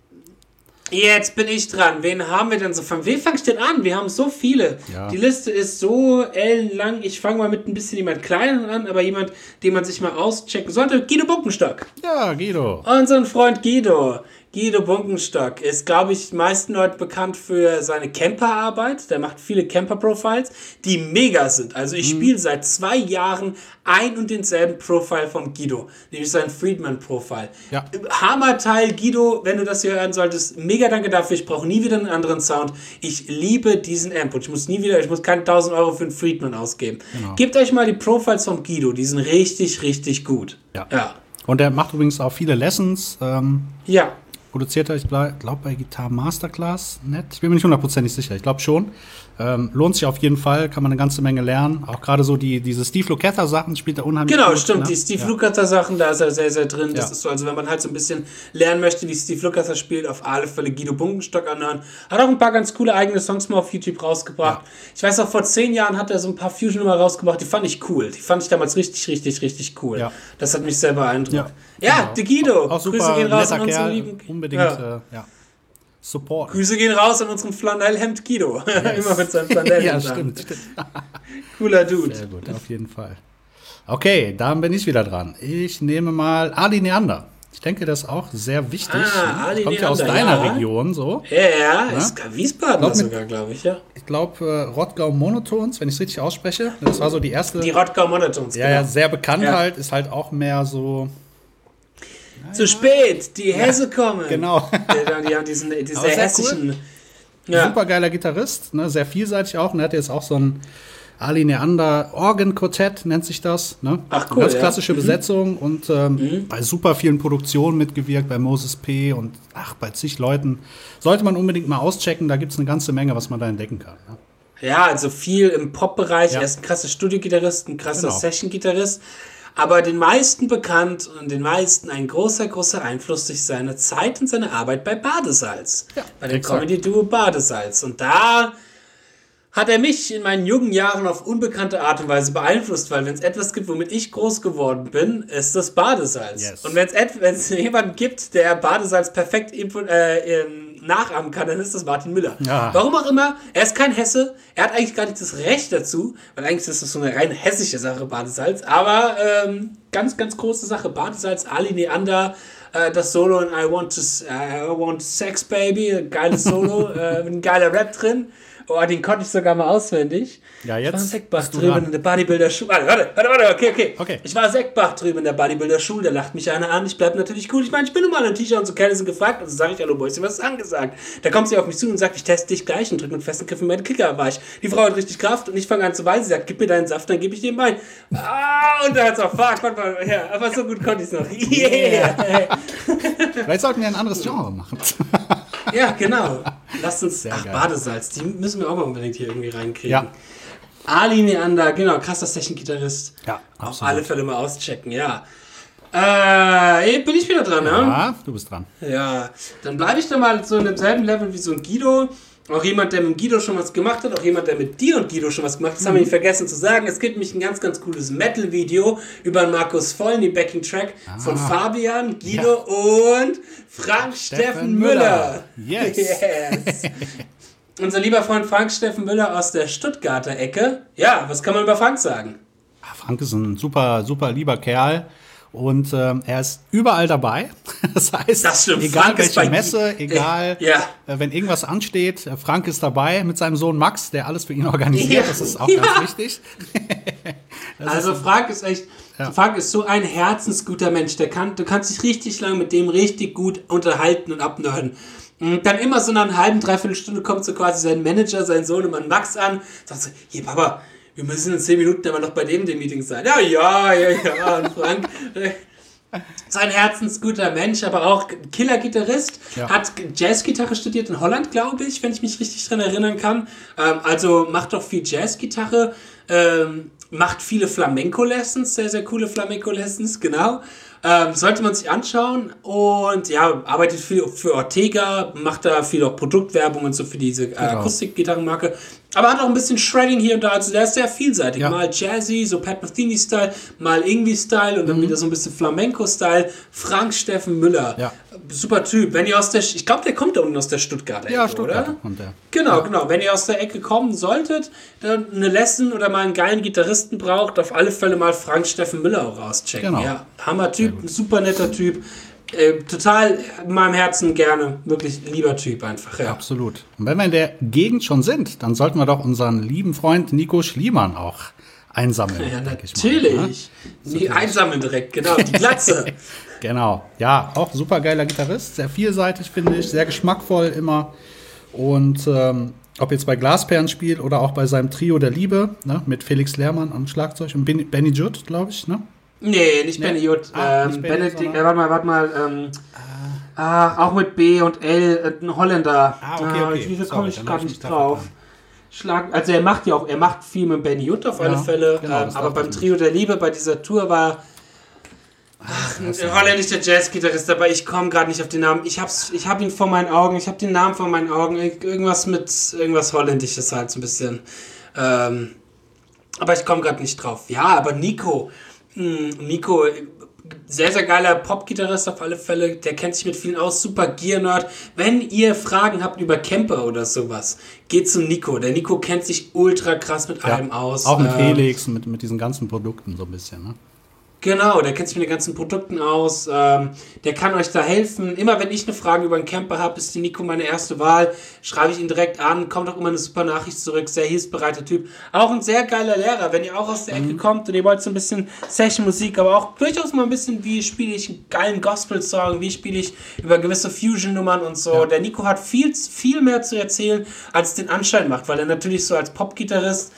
Jetzt bin ich dran. Wen haben wir denn so? Von wem fange ich denn an? Wir haben so viele. Ja. Die Liste ist so ellenlang. Ich fange mal mit ein bisschen jemand Kleinen an, aber jemand, den man sich mal auschecken sollte. Guido Bunkenstock. Ja, Guido. Unseren Freund Guido. Guido Bunkenstock ist, glaube ich, meisten Leuten bekannt für seine Camper-Arbeit. Der macht viele Camper-Profiles, die mega sind. Also ich spiele seit 2 Jahren ein und denselben Profile von Guido, nämlich sein Friedman-Profile. Ja. Hammerteil, Guido, wenn du das hier hören solltest, mega danke dafür. Ich brauche nie wieder einen anderen Sound. Ich liebe diesen Amp und ich muss keine 1000 Euro für einen Friedman ausgeben. Genau. Gebt euch mal die Profiles von Guido, die sind richtig, richtig gut. Ja. Und er macht übrigens auch viele Lessons. Produziert er, ich glaube, bei Guitar Masterclass net. Ich bin mir nicht 100% sicher, ich glaube schon. Lohnt sich auf jeden Fall, kann man eine ganze Menge lernen. Auch gerade so diese Steve Lukather-Sachen spielt er unheimlich gut. Genau, stimmt, ne? Die Steve Lukather-Sachen, da ist er sehr, sehr drin. Das ist so, also wenn man halt so ein bisschen lernen möchte, wie Steve Lukather spielt, auf alle Fälle Guido Bunkenstock anhören. Hat auch ein paar ganz coole eigene Songs mal auf YouTube rausgebracht. Ja. Ich weiß auch, vor 10 Jahren hat er so ein paar Fusion-Nummer rausgebracht, die fand ich cool. Die fand ich damals richtig, richtig, richtig cool. Ja. Das hat mich sehr beeindruckt. Ja, genau. Der Guido. Auch super, Grüße gehen raus an unseren lieben. Unbedingt, Support. Grüße gehen raus an unseren Flanellhemd Guido. Yes. Immer mit seinem Flanellhemd. Ja, stimmt. Cooler Dude. Sehr gut, auf jeden Fall. Okay, dann bin ich wieder dran. Ich nehme mal Adi Neander. Ich denke, das ist auch sehr wichtig. Ali Kommt ja aus deiner Region, so. Ja, ist Wiesbaden sogar, glaube ich, ja. Ich glaube, Rottgau Monotons, wenn ich es richtig ausspreche. Das war so die erste. Die Rottgau Monotons, genau. Ja, sehr bekannt halt. Ist halt auch mehr so... Zu spät, die Hesse kommen. Genau. Die haben diese hessischen... Cool. Ja. Super geiler Gitarrist, ne? Sehr vielseitig auch. Und er hat jetzt auch so ein Ali Neander Organ-Quartett, nennt sich das. Ne? Ach cool, ganz klassische Besetzung und bei super vielen Produktionen mitgewirkt, bei Moses P. und bei zig Leuten. Sollte man unbedingt mal auschecken, da gibt es eine ganze Menge, was man da entdecken kann. Ja, also viel im Pop-Bereich. Er ist ein krasser Studiogitarrist, ein krasser Session-Gitarrist. Aber den meisten bekannt und den meisten ein großer, großer Einfluss durch seine Zeit und seine Arbeit bei Badesalz. Ja, bei dem Comedy-Duo Badesalz. Und da hat er mich in meinen jungen Jahren auf unbekannte Art und Weise beeinflusst, weil wenn es etwas gibt, womit ich groß geworden bin, ist das Badesalz. Yes. Und wenn es jemanden gibt, der Badesalz perfekt nachahmen kann, dann ist das Martin Müller. Ja. Warum auch immer, er ist kein Hesse, er hat eigentlich gar nicht das Recht dazu, weil eigentlich ist das so eine rein hessische Sache, Badesalz, aber ganz, ganz große Sache, Badesalz, Ali Neander, das Solo in I Want Sex Baby, geiles Solo, ein geiler Rap drin. Oh, den konnte ich sogar mal auswendig. Ja, jetzt. Ich war Seckbach drüben in der Bodybuilder-Schule. Warte, okay. Ich war Seckbach drüben in der Bodybuilder-Schule, da lacht mich einer an. Ich bleib natürlich cool. Ich meine, ich bin nun mal ein T-Shirt und so Kerle sind gefragt. Also sage ich, hallo Boyschen, was ist angesagt? Da kommt sie auf mich zu und sagt, ich teste dich gleich und drückt mit festen Griffen meine Kicker weich. Die Frau hat richtig Kraft und ich fange an zu weinen. Sie sagt, gib mir deinen Saft, dann gebe ich dir meinen. Und da hat's auch, fuck, ja, aber so gut konnte ich es noch. Yeah. Vielleicht sollten wir ein anderes Genre machen. Ja, genau. Lasst uns, Badesalz, die müssen wir auch mal unbedingt hier irgendwie reinkriegen. Ja. Ali Neander, genau, krasser Session-Gitarrist. Ja, auf alle Fälle mal auschecken, ja. Bin ich wieder dran, ne? Ja, du bist dran. Ja, dann bleibe ich da mal so in demselben Level wie so ein Guido. Auch jemand, der mit Guido schon was gemacht hat, auch jemand, der mit dir und Guido schon was gemacht hat. Das haben wir nicht vergessen zu sagen. Es gibt nämlich ein ganz, ganz cooles Metal-Video über Markus Volln, die Backing-Track von Fabian, Guido und Frank Steffen Müller. Yes. Unser lieber Freund Frank Steffen Müller aus der Stuttgarter Ecke. Ja, was kann man über Frank sagen? Frank ist ein super, super lieber Kerl. Und er ist überall dabei. Das heißt, das stimmt. Egal Frank welche Messe, egal wenn irgendwas ansteht, Frank ist dabei mit seinem Sohn Max, der alles für ihn organisiert. Das ist auch ganz wichtig. Also Frank ist echt, Frank ist so ein herzensguter Mensch. Du kannst dich richtig lang mit dem richtig gut unterhalten und abnörden. Und dann immer so nach einer halben, dreiviertel Stunde kommt so quasi sein Manager, sein Sohnemann Max an, sagt so, hier Papa, wir müssen in 10 Minuten aber noch bei dem Meeting sein. Ja. Und Frank, so ein herzensguter Mensch, aber auch Killer-Gitarrist. Ja. Hat Jazzgitarre studiert in Holland, glaube ich, wenn ich mich richtig dran erinnern kann. Also macht doch viel Jazzgitarre. Macht viele Flamenco-Lessons, sehr, sehr coole Flamenco-Lessons, genau. Sollte man sich anschauen und ja, arbeitet viel für Ortega, macht da viel auch Produktwerbung und so für diese Akustikgitarrenmarke. Aber hat auch ein bisschen Shredding hier und da, also der ist sehr vielseitig. Ja. Mal Jazzy, so Pat Metheny-Style, mal Ingwie-Style und dann wieder so ein bisschen Flamenco-Style. Frank Steffen Müller. Ja. Super Typ. Wenn ihr ich glaube, der kommt da unten aus der Stuttgarter Ecke, ja, Stuttgart, oder? Kommt der. Genau. Wenn ihr aus der Ecke kommen solltet, dann eine Lesson oder mal einen geilen Gitarristen braucht, auf alle Fälle mal Frank Steffen Müller auch rauschecken. Genau. Ja, Hammer-Typ, ein super netter Typ. Total in meinem Herzen gerne. Wirklich lieber Typ einfach. Ja. Absolut. Und wenn wir in der Gegend schon sind, dann sollten wir doch unseren lieben Freund Nico Schliemann auch einsammeln. Ja, natürlich. Die einsammeln direkt, genau. Die Glatze. Genau. Ja, auch super geiler Gitarrist. Sehr vielseitig, finde ich. Sehr geschmackvoll immer. Und ob jetzt bei Glasperlen spielt oder auch bei seinem Trio der Liebe, ne, mit Felix Lehrmann am Schlagzeug und Benny Judd, glaube ich, ne? Nee, nicht Benny Judd. Benedikt, warte mal. Auch mit B und L, ein Holländer. Okay. Wieso komme ich gerade nicht drauf? Also er macht viel mit Benny Judd auf alle Fälle. Genau, aber beim Trio der Liebe, bei dieser Tour war ein holländischer Jazzgitarrist, aber ich komme gerade nicht auf den Namen. Ich hab ihn vor meinen Augen, ich habe den Namen vor meinen Augen. Irgendwas Holländisches halt so ein bisschen. Aber ich komme gerade nicht drauf. Ja, aber Nico, sehr, sehr geiler Pop-Gitarrist auf alle Fälle. Der kennt sich mit vielen aus. Super Gear-Nerd. Wenn ihr Fragen habt über Camper oder sowas, geht zum Nico. Der Nico kennt sich ultra krass mit allem aus. Auch mit Felix, mit diesen ganzen Produkten so ein bisschen, ne? Genau, der kennt sich mit den ganzen Produkten aus, der kann euch da helfen. Immer wenn ich eine Frage über einen Camper habe, ist die Nico meine erste Wahl. Schreibe ich ihn direkt an, kommt auch immer eine super Nachricht zurück, sehr hilfsbereiter Typ. Auch ein sehr geiler Lehrer, wenn ihr auch aus der Ecke kommt und ihr wollt so ein bisschen Session-Musik, aber auch durchaus mal ein bisschen, wie spiele ich einen geilen Gospel-Song, wie spiele ich über gewisse Fusion-Nummern und so. Ja. Der Nico hat viel, viel mehr zu erzählen, als den Anschein macht, weil er natürlich so als Pop-Gitarrist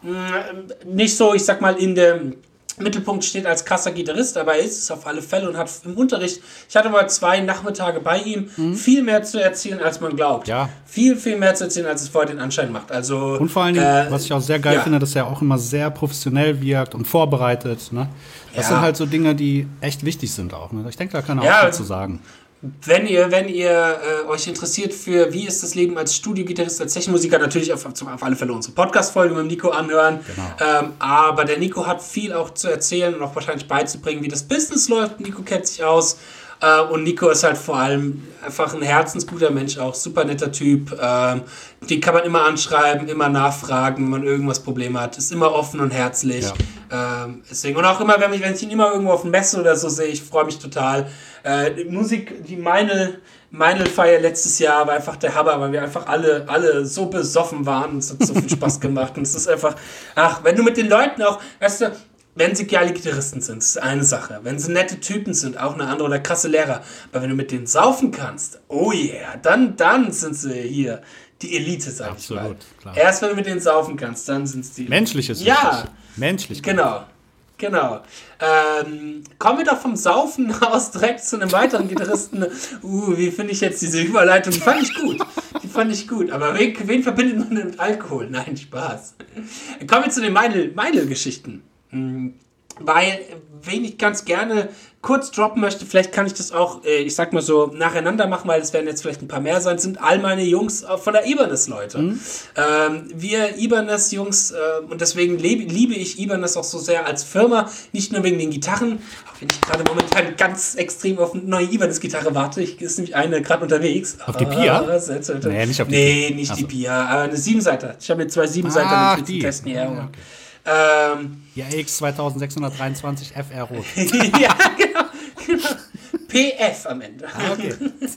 nicht so, ich sag mal, in der Mittelpunkt steht als krasser Gitarrist, aber er ist es auf alle Fälle und hat im Unterricht, ich hatte mal 2 Nachmittage bei ihm, viel mehr zu erzählen, als man glaubt. Ja. Viel, viel mehr zu erzählen, als es vorher den Anschein macht. Also, und vor allen Dingen, was ich auch sehr geil finde, dass er auch immer sehr professionell wirkt und vorbereitet. Ne? Das sind halt so Dinge, die echt wichtig sind auch. Ne? Ich denke, da kann er auch viel zu sagen. Wenn ihr euch interessiert für wie ist das Leben als Studiogitarrist, als Sessionmusiker, natürlich auf alle Fälle unsere Podcast-Folge mit dem Nico anhören. Genau. Aber der Nico hat viel auch zu erzählen und auch wahrscheinlich beizubringen, wie das Business läuft. Nico kennt sich aus. Und Nico ist halt vor allem einfach ein herzensguter Mensch, auch super netter Typ. Den kann man immer anschreiben, immer nachfragen, wenn man irgendwas Probleme hat. Ist immer offen und herzlich. Ja. Deswegen. Und auch immer, wenn ich ihn immer irgendwo auf einer Messe oder so sehe, ich freue mich total. Musik, die Meinl-Feier letztes Jahr war einfach der Hammer, weil wir einfach alle so besoffen waren und es hat so viel Spaß gemacht. Und es ist einfach, wenn du mit den Leuten auch, weißt du, wenn sie geile Gitarristen sind, ist eine Sache. Wenn sie nette Typen sind, auch eine andere, oder krasse Lehrer. Aber wenn du mit denen saufen kannst, oh yeah, dann sind sie hier die Elite, sag ich mal. Klar. Erst wenn du mit denen saufen kannst, dann sind es die... Menschliches. Ja. Menschlich. Genau. Kommen wir doch vom Saufen aus direkt zu einem weiteren Gitarristen. Wie finde ich jetzt diese Überleitung? Die fand ich gut. Aber wen verbindet man denn mit Alkohol? Nein, Spaß. Kommen wir zu den Meinl-Geschichten. Weil, wen ich ganz gerne kurz droppen möchte, vielleicht kann ich das auch, ich sag mal so, nacheinander machen, weil es werden jetzt vielleicht ein paar mehr sein, sind all meine Jungs von der Ibanez, Leute. Wir Ibanez-Jungs, und deswegen liebe ich Ibanez auch so sehr als Firma, nicht nur wegen den Gitarren, auch wenn ich gerade momentan ganz extrem auf eine neue Ibanez-Gitarre warte, ist nämlich eine gerade unterwegs. Auf die Pia? Nee, nicht auf die Pia. Nee, nicht die Pia, aber eine 7-Seiter. Ich habe mir 2 7-Seiter mit testen hier. Okay. Die AX 2623 FR Rot. Ja, genau. PF am Ende. Okay.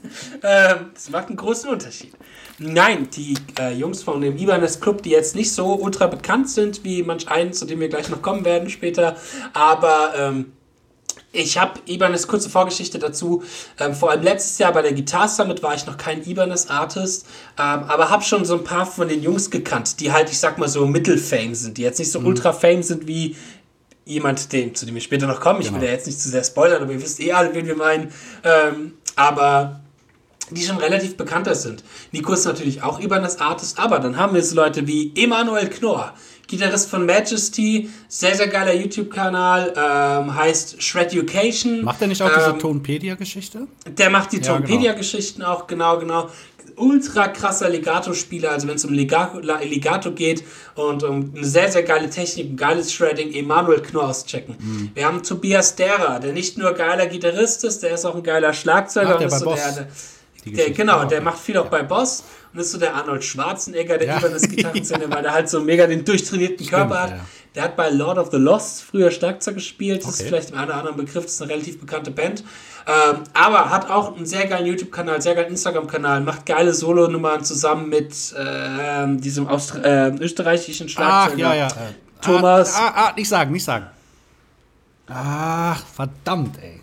Das macht einen großen Unterschied. Nein, die Jungs von dem Ibanez Club, die jetzt nicht so ultra bekannt sind, wie manch einen, zu dem wir gleich noch kommen werden später, aber ich habe Ibanez, kurze Vorgeschichte dazu, vor allem letztes Jahr bei der Guitar Summit war ich noch kein Ibanez-Artist, aber habe schon so ein paar von den Jungs gekannt, die halt, ich sag mal so, Mittelfame sind, die jetzt nicht so ultra-Fame sind wie jemand, zu dem wir später noch kommen. Ich will ja jetzt nicht zu sehr spoilern, aber ihr wisst alle, wen wir meinen. Aber die schon relativ bekannter sind. Nico ist natürlich auch Ibanez-Artist, aber dann haben wir so Leute wie Emanuel Knorr, Gitarrist von Majesty, sehr, sehr geiler YouTube-Kanal, heißt Shreducation. Macht er nicht auch diese Tonpedia-Geschichte? Der macht die Tonpedia-Geschichten auch, genau. Ultra krasser Legato-Spieler, also wenn es um Legato geht und um eine sehr, sehr geile Technik, ein geiles Shredding, Emanuel Knorr auschecken. Wir haben Tobias Derer, der nicht nur geiler Gitarrist ist, der ist auch ein geiler Schlagzeuger. Der ist so der macht viel auch bei Boss und ist so der Arnold Schwarzenegger der Ibanez-Gitarrenszene, weil der halt so mega den durchtrainierten Körper hat. Ja. Der hat bei Lord of the Lost früher Schlagzeug gespielt, das ist vielleicht im einen oder anderen Begriff, das ist eine relativ bekannte Band, aber hat auch einen sehr geilen YouTube-Kanal, sehr geilen Instagram-Kanal, macht geile Solo-Nummern zusammen mit diesem österreichischen Schlagzeuger. Thomas. Nicht sagen. Ach, verdammt, ey.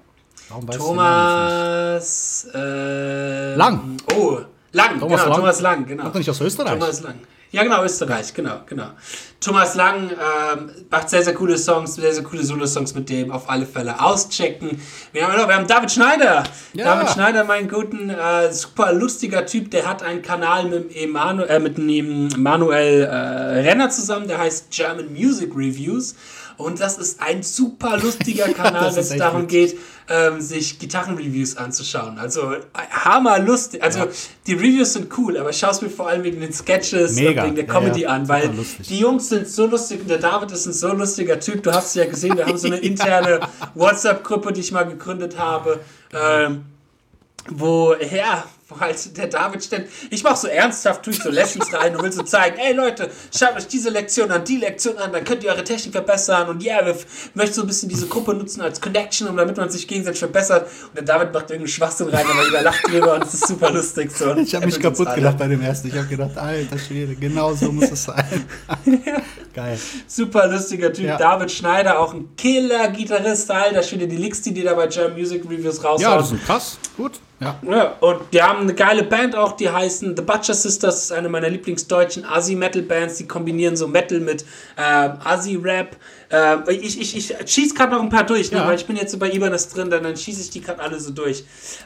Thomas Lang. Oh, Thomas Lang, genau. Kommt er nicht aus Österreich? Thomas Lang. Ja, genau, Österreich, genau. Thomas Lang macht sehr, sehr coole Songs, sehr, sehr coole Solo-Songs mit dem, auf alle Fälle auschecken. Wir haben David Schneider. Ja. David Schneider, meinen guten, super lustiger Typ, der hat einen Kanal mit dem Manuel Renner zusammen, der heißt German Music Reviews. Und das ist ein super lustiger Kanal, wenn es darum geht, sich Gitarrenreviews anzuschauen. Also hammerlustig. Also die Reviews sind cool, aber ich schaue es mir vor allem wegen den Sketches und wegen der Comedy an, weil die Jungs sind so lustig und der David ist ein so lustiger Typ. Du hast es ja gesehen, wir haben so eine interne WhatsApp-Gruppe, die ich mal gegründet habe, wo halt der David stellt, ich mache so ernsthaft, tue ich so Lessons rein und will so zeigen, ey Leute, schaut euch diese Lektion an, die Lektion an, dann könnt ihr eure Technik verbessern und ja, wir möchten so ein bisschen diese Gruppe nutzen als Connection, und damit man sich gegenseitig verbessert, und der David macht irgendeinen Schwachsinn rein, aber jeder lacht drüber und es ist super lustig. So. Ich habe mich kaputt gelacht bei dem ersten, ich habe gedacht, alter Schwede, genau so muss es sein. Ja. Geil. Super lustiger Typ, Ja. David Schneider, auch ein Killer-Gitarrist, alter Schwede, die Licks, die da bei German Music Reviews raushauen. Ja, das ist krass, gut. Ja. Ja, und die haben eine geile Band auch, die heißen The Butcher Sisters, das ist eine meiner Lieblingsdeutschen Assi-Metal-Bands, die kombinieren so Metal mit Assi-Rap. Ich schieß gerade noch ein paar durch, ne, Ja. weil ich bin jetzt so bei Ibanez drin, dann schieße ich die gerade alle so durch.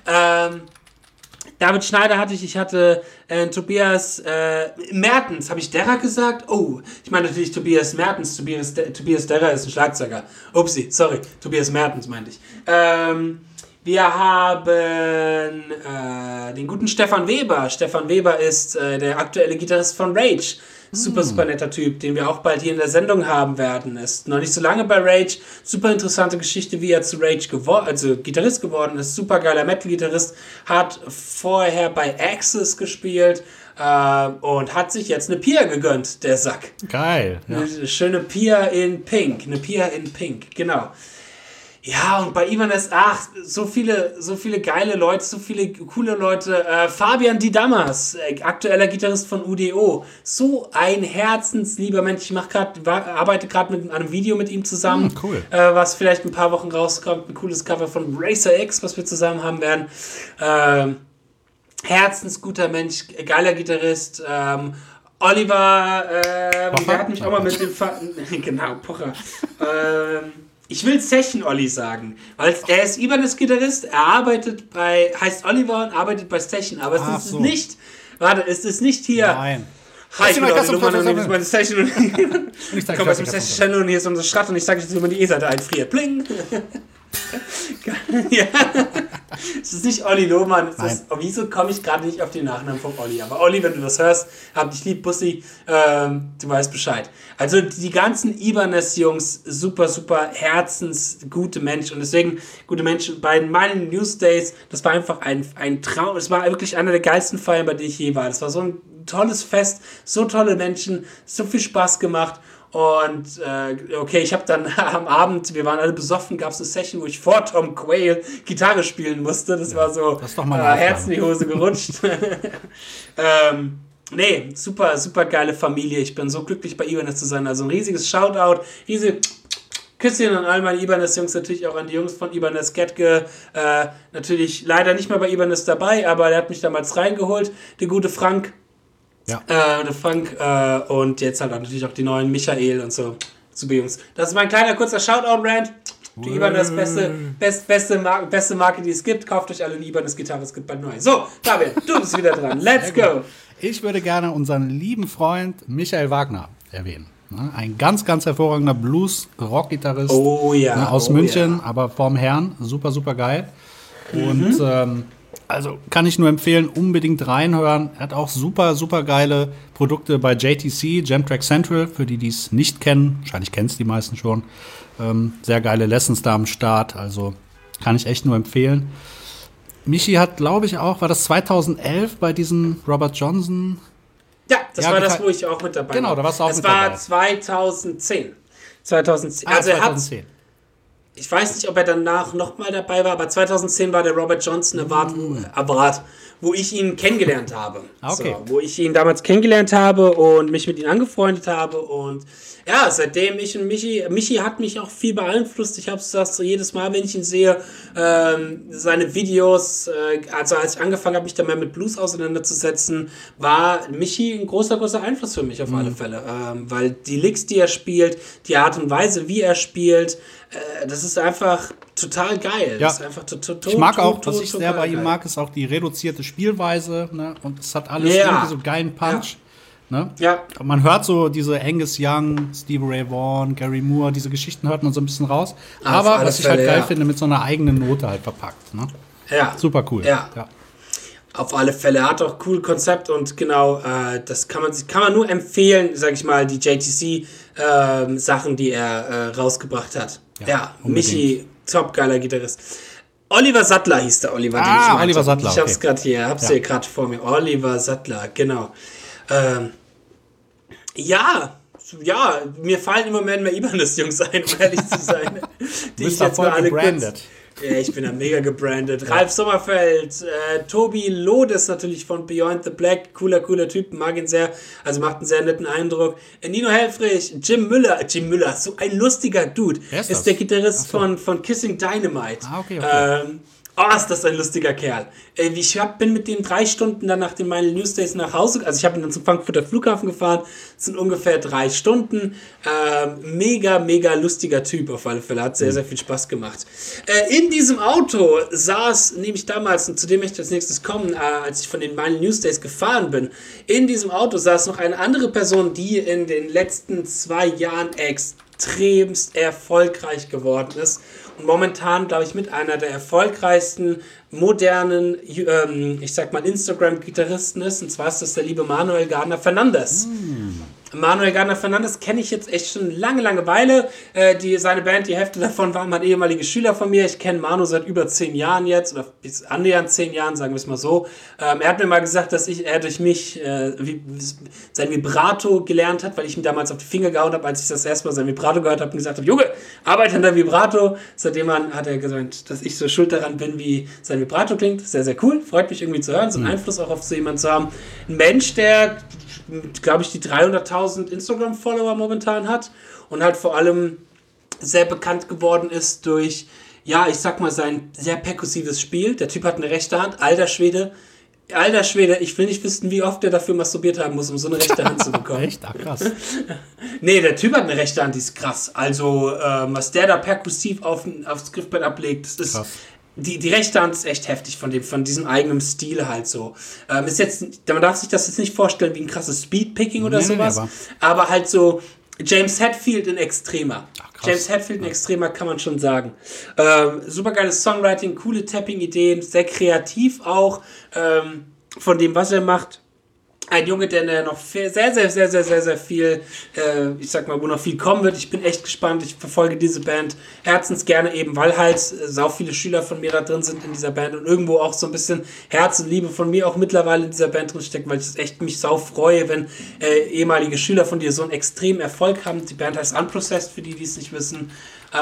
David Schneider hatte ich hatte Tobias Mertens, habe ich Derrer gesagt? Oh, ich meine natürlich Tobias Mertens, Tobias Derrer ist ein Schlagzeuger. Upsi, sorry, Tobias Mertens meinte ich. Wir haben den guten Stefan Weber. Stefan Weber ist der aktuelle Gitarrist von Rage. Super, super netter Typ, den wir auch bald hier in der Sendung haben werden. Ist noch nicht so lange bei Rage. Super interessante Geschichte, wie er zu Rage Gitarrist geworden ist. Super geiler Metal-Gitarrist. Hat vorher bei Axis gespielt und hat sich jetzt eine Pia gegönnt, der Sack. Geil. Ja. Eine schöne Pia in Pink. Eine Pia in Pink, genau. Ja, und bei Ibanez, so viele geile Leute, so viele coole Leute. Fabian Didamas, aktueller Gitarrist von UDO. So ein herzenslieber Mensch. Ich arbeite gerade mit einem Video mit ihm zusammen, cool. Was vielleicht in ein paar Wochen rauskommt. Ein cooles Cover von Racer X, was wir zusammen haben werden. Herzensguter Mensch, geiler Gitarrist. Oliver, der hat mich auch mal mit dem genau, Pocher. Ich will Session-Olli sagen, weil er ist Ibanez-Gitarrist, heißt Oliver und arbeitet bei Session, aber es ist nicht hier. Nein. Hi, ich bin Olli Luhmann und hier ist meine Session und Ich komme aus dem Session-Channel und hier ist unsere Stadt und ich sage jetzt, wie man die E-Seite einfriert. Bling! Ja. Es ist nicht Olli Lohmann. Wieso komme ich gerade nicht auf den Nachnamen von Olli? Aber Olli, wenn du das hörst, hab dich lieb, Bussi, du weißt Bescheid. Also die ganzen Ibanez-Jungs, super, super herzensgute Menschen. Und deswegen, gute Menschen, bei meinen Newsdays, das war einfach ein Traum. Es war wirklich einer der geilsten Feiern, bei denen ich je war. Das war so ein tolles Fest, so tolle Menschen, so viel Spaß gemacht. Und okay, ich habe dann am Abend, wir waren alle besoffen, gab es eine Session, wo ich vor Tom Quayle Gitarre spielen musste. Das war so das ist doch mal Herz in die Hose gerutscht. Nee, super, super geile Familie. Ich bin so glücklich, bei Ibanez zu sein. Also ein riesiges Shoutout, riesige Küsschen an all meine Ibanez-Jungs, natürlich auch an die Jungs von Ibanez Getke. Natürlich leider nicht mehr bei Ibanez dabei, aber der hat mich damals reingeholt, der gute Frank. Ja. Der Frank und jetzt halt auch natürlich auch die neuen Michael und so. Super Jungs. Das ist mein kleiner kurzer Shoutout-Rant. Die Ibanez beste Marke, die es gibt. Kauft euch alle eine Ibanez-Gitarre, es gibt bald neu. So, David, du bist wieder dran. Let's go. Ich würde gerne unseren lieben Freund Michael Wagner erwähnen. Ein ganz, ganz hervorragender Blues-Rock-Gitarrist aus München, aber vorm Herrn. Super, super geil. Und also kann ich nur empfehlen, unbedingt reinhören. Er hat auch super, super geile Produkte bei JTC, Jam Track Central, für die es nicht kennen. Wahrscheinlich kennen es die meisten schon. Sehr geile Lessons da am Start, also kann ich echt nur empfehlen. Michi hat, glaube ich, auch, war das 2011 bei diesem Robert Johnson? Ja, das war das, wo ich auch mit dabei war. Genau, da warst du auch mit dabei. Das war 2010. 2010. Also 2010. Ich weiß nicht, ob er danach nochmal dabei war, aber 2010 war der Robert Johnson Award, wo ich ihn kennengelernt habe. Okay. So, wo ich ihn damals kennengelernt habe und mich mit ihm angefreundet habe. Und ja, seitdem Michi hat mich auch viel beeinflusst. Ich habe das so jedes Mal, wenn ich ihn sehe, seine Videos, also als ich angefangen habe, mich da mehr mit Blues auseinanderzusetzen, war Michi ein großer, großer Einfluss für mich auf alle Fälle. Weil die Licks, die er spielt, die Art und Weise, wie er spielt, das ist einfach total geil. Ja. Das ist einfach Ich mag auch, was ich sehr bei ihm mag, ist auch die reduzierte Spielweise. Ne? Und es hat alles irgendwie so geilen Punch. Ja. Ne? Ja. Man hört so diese Angus Young, Stevie Ray Vaughan, Gary Moore, diese Geschichten hört man so ein bisschen raus. Aber was ich halt geil finde, mit so einer eigenen Note halt verpackt. Ne? Ja. Super cool. Ja. Auf alle Fälle. Er hat auch ein cooles Konzept und genau, das kann man nur empfehlen, sag ich mal, die JTC Sachen, die er rausgebracht hat. Ja, Michi, top geiler Gitarrist. Oliver Sattler hieß der Oliver, den ich meinte. Oliver Sattler, ich hab's gerade hier, hier gerade vor mir. Oliver Sattler, genau. Ja, mir fallen im Moment mehr Ibanez-Jungs ein, um ehrlich zu sein. Du bist da voll gebrandet. Ja, ich bin da mega gebrandet. Ralf Sommerfeld, Tobi Lodes natürlich von Beyond the Black, cooler Typ, mag ihn sehr, also macht einen sehr netten Eindruck. Nino Helfrich, Jim Müller, so ein lustiger Dude, ist der Gitarrist von Kissing Dynamite. Okay. Ist das ein lustiger Kerl. Ich bin mit dem 3 Stunden dann nach den Mile Newsdays nach Hause, also ich habe ihn dann zum Frankfurter Flughafen gefahren, das sind ungefähr 3 Stunden. Mega lustiger Typ auf alle Fälle, hat sehr viel Spaß gemacht. In diesem Auto saß, nämlich damals, und zu dem möchte ich als nächstes kommen, als ich von den Mile Newsdays gefahren bin, in diesem Auto saß noch eine andere Person, die in den letzten 2 Jahren extremst erfolgreich geworden ist. Und momentan, glaube ich, mit einer der erfolgreichsten modernen, ich sag mal, Instagram-Gitarristen ist. Und zwar ist das der liebe Manuel Gardner Fernandes. Manuel Gardner Fernandes kenne ich jetzt echt schon lange Weile. Seine Band, die Hälfte davon waren mal ehemalige Schüler von mir. Ich kenne Manu seit über 10 Jahren jetzt, oder bis annähernd 10 Jahren, sagen wir es mal so. Er hat mir mal gesagt, dass er durch mich sein Vibrato gelernt hat, weil ich ihm damals auf die Finger gehauen habe, als ich das erste Mal sein Vibrato gehört habe und gesagt habe, Junge, arbeite an der Vibrato. Seitdem hat er gesagt, dass ich so schuld daran bin, wie sein Vibrato klingt. Sehr cool, freut mich irgendwie zu hören, so einen Einfluss auch auf so jemanden zu haben. Ein Mensch, der, glaube ich, die 300.000 Instagram-Follower momentan hat und halt vor allem sehr bekannt geworden ist durch, ich sag mal, sein sehr perkussives Spiel. Der Typ hat eine rechte Hand, alter Schwede, ich will nicht wissen, wie oft er dafür masturbiert haben muss, um so eine rechte Hand zu bekommen. Echt? Krass. Nee, der Typ hat eine rechte Hand, die ist krass. Also, was der da perkussiv aufs Griffbrett ablegt, das ist... Krass. Die rechte Hand ist echt heftig von diesem eigenen Stil halt so. Ist jetzt, man darf sich das jetzt nicht vorstellen wie ein krasses Speedpicking oder sowas, aber halt so James Hetfield in Extremer. James Hetfield in Extremer kann man schon sagen. Super geiles Songwriting, coole Tapping-Ideen, sehr kreativ auch von dem, was er macht. Ein Junge, der noch sehr viel, ich sag mal, wo noch viel kommen wird. Ich bin echt gespannt. Ich verfolge diese Band herzens gerne eben, weil halt sau viele Schüler von mir da drin sind in dieser Band und irgendwo auch so ein bisschen Herz und Liebe von mir auch mittlerweile in dieser Band drin steckt, weil ich das echt mich sau freue, wenn ehemalige Schüler von dir so einen extremen Erfolg haben. Die Band heißt Unprocessed, für die es nicht wissen.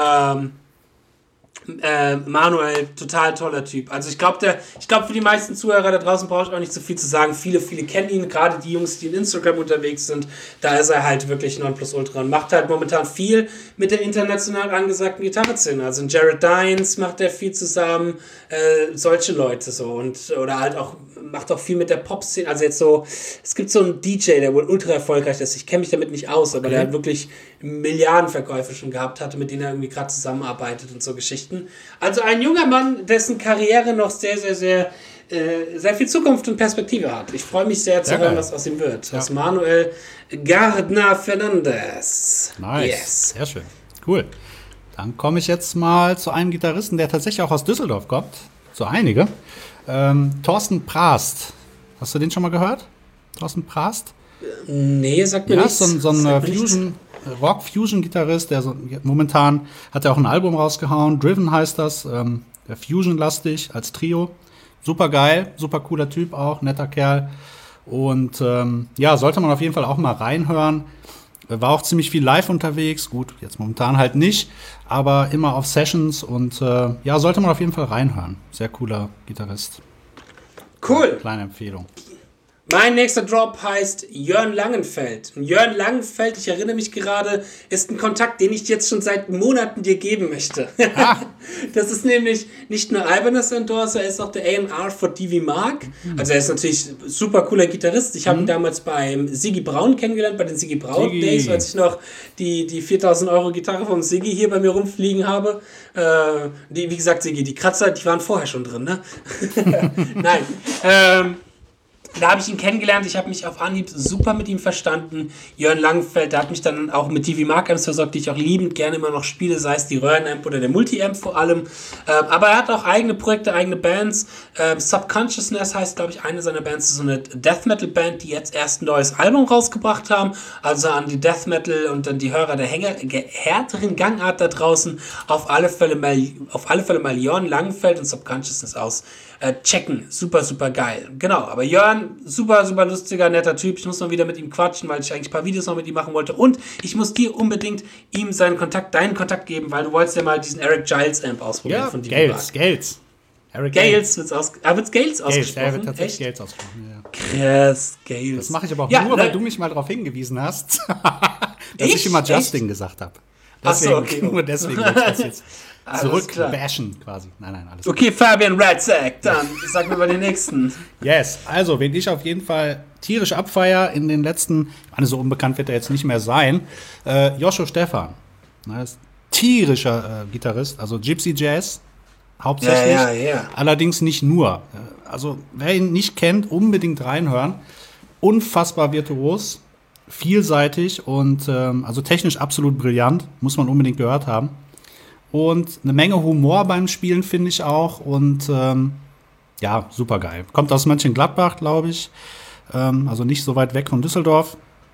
Manuel, total toller Typ. Also ich glaube, für die meisten Zuhörer da draußen brauche ich auch nicht so viel zu sagen. Viele kennen ihn, gerade die Jungs, die in Instagram unterwegs sind. Da ist er halt wirklich Nonplusultra und macht halt momentan viel mit der international angesagten Gitarreszene. Also in Jared Dines macht er viel zusammen, solche Leute so oder halt auch macht auch viel mit der Pop-Szene. Also jetzt so, es gibt so einen DJ, der wohl ultra erfolgreich ist. Ich kenne mich damit nicht aus, aber der hat wirklich Milliardenverkäufe schon gehabt hatte, mit denen er irgendwie gerade zusammenarbeitet und so Geschichten. Also ein junger Mann, dessen Karriere noch sehr viel Zukunft und Perspektive hat. Ich freue mich sehr zu hören, was aus ihm wird. Ja. Aus Manuel Gardner Fernandes. Nice, yes. Sehr schön, cool. Dann komme ich jetzt mal zu einem Gitarristen, der tatsächlich auch aus Düsseldorf kommt. So einige. Thorsten Prast. Hast du den schon mal gehört? Thorsten Prast? Nee, sagt mir nichts. Ja, so ein Rock-Fusion-Gitarrist, der momentan hat er auch ein Album rausgehauen. Driven heißt das. Der Fusion-lastig als Trio. Super geil, super cooler Typ auch, netter Kerl. Und sollte man auf jeden Fall auch mal reinhören. War auch ziemlich viel live unterwegs. Gut, jetzt momentan halt nicht, aber immer auf Sessions und sollte man auf jeden Fall reinhören. Sehr cooler Gitarrist. Cool. Kleine Empfehlung. Mein nächster Drop heißt Jörn Langenfeld. Und Jörn Langenfeld, ich erinnere mich gerade, ist ein Kontakt, den ich jetzt schon seit Monaten dir geben möchte. Das ist nämlich nicht nur Ibanez Endorser, er ist auch der A&R für Divi Mark. Also er ist natürlich super cooler Gitarrist. Ich habe ihn damals beim Siggi Braun kennengelernt, bei den Siggi Braun Days, als ich noch die 4.000 € Gitarre vom Siggi hier bei mir rumfliegen habe. Wie gesagt, Siggi, die Kratzer, die waren vorher schon drin, ne? Nein. Da habe ich ihn kennengelernt. Ich habe mich auf Anhieb super mit ihm verstanden. Jörn Langenfeld, der hat mich dann auch mit DV Mark Amps versorgt, die ich auch liebend gerne immer noch spiele, sei es die Röhrenamp oder der Multi-Amp vor allem. Aber er hat auch eigene Projekte, eigene Bands. Subconsciousness heißt, glaube ich, eine seiner Bands. Das ist so eine Death-Metal-Band, die jetzt erst ein neues Album rausgebracht haben. Also an die Death-Metal und an die Hörer der härteren Gangart da draußen auf alle Fälle mal Jörn Langenfeld und Subconsciousness aus. Checken. Super, super geil. Genau, aber Jörn, super, super lustiger, netter Typ. Ich muss mal wieder mit ihm quatschen, weil ich eigentlich ein paar Videos noch mit ihm machen wollte. Und ich muss dir unbedingt ihm deinen Kontakt geben, weil du wolltest ja mal diesen Eric Giles Amp ausprobieren von dir. Gales. Eric Gales wird's Gales ausgesprochen? Er wird tatsächlich Gales ausgesprochen, ja. Krass, Gales. Das mache ich aber auch nur, weil du mich mal darauf hingewiesen hast, dass ich immer Justin gesagt habe. Deswegen, okay. Nur deswegen will ich das jetzt zurückbashen quasi. Nein, alles gut. Okay, Fabian Radsack, dann sag mir mal den nächsten. Yes, also, wen ich auf jeden Fall tierisch abfeier in den letzten, ich meine, so unbekannt wird er jetzt nicht mehr sein, Joshua Stephan. Er ist tierischer Gitarrist, also Gypsy Jazz hauptsächlich, ja. Allerdings nicht nur. Also, wer ihn nicht kennt, unbedingt reinhören. Unfassbar virtuos, vielseitig und also technisch absolut brillant, muss man unbedingt gehört haben. Und eine Menge Humor beim Spielen, finde ich auch. Und ja, super geil. Kommt aus Mönchengladbach, glaube ich. Also nicht so weit weg von Düsseldorf.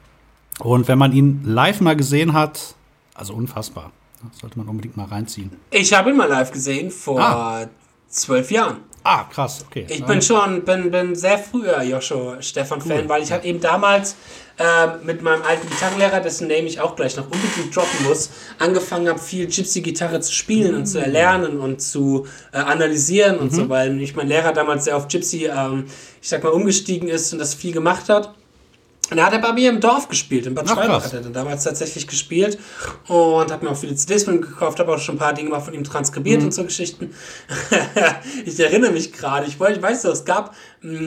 Und wenn man ihn live mal gesehen hat, also unfassbar. Das sollte man unbedingt mal reinziehen. Ich habe ihn mal live gesehen vor 12 Jahren. Ah, krass, okay. Ich bin sehr früher Joshua Stephan-Fan, weil ich halt eben damals mit meinem alten Gitarrenlehrer, dessen Name ich auch gleich noch unbedingt droppen muss, angefangen habe, viel Gypsy-Gitarre zu spielen und zu erlernen und zu analysieren und so, weil mich mein Lehrer damals sehr auf Gypsy, ich sag mal, umgestiegen ist und das viel gemacht hat. Und da hat er bei mir im Dorf gespielt, in Bad Schwalbach hat er dann damals tatsächlich gespielt und hat mir auch viele CDs von ihm gekauft, habe auch schon ein paar Dinge mal von ihm transkribiert und so Geschichten. Ich erinnere mich gerade, ich weiß noch, es gab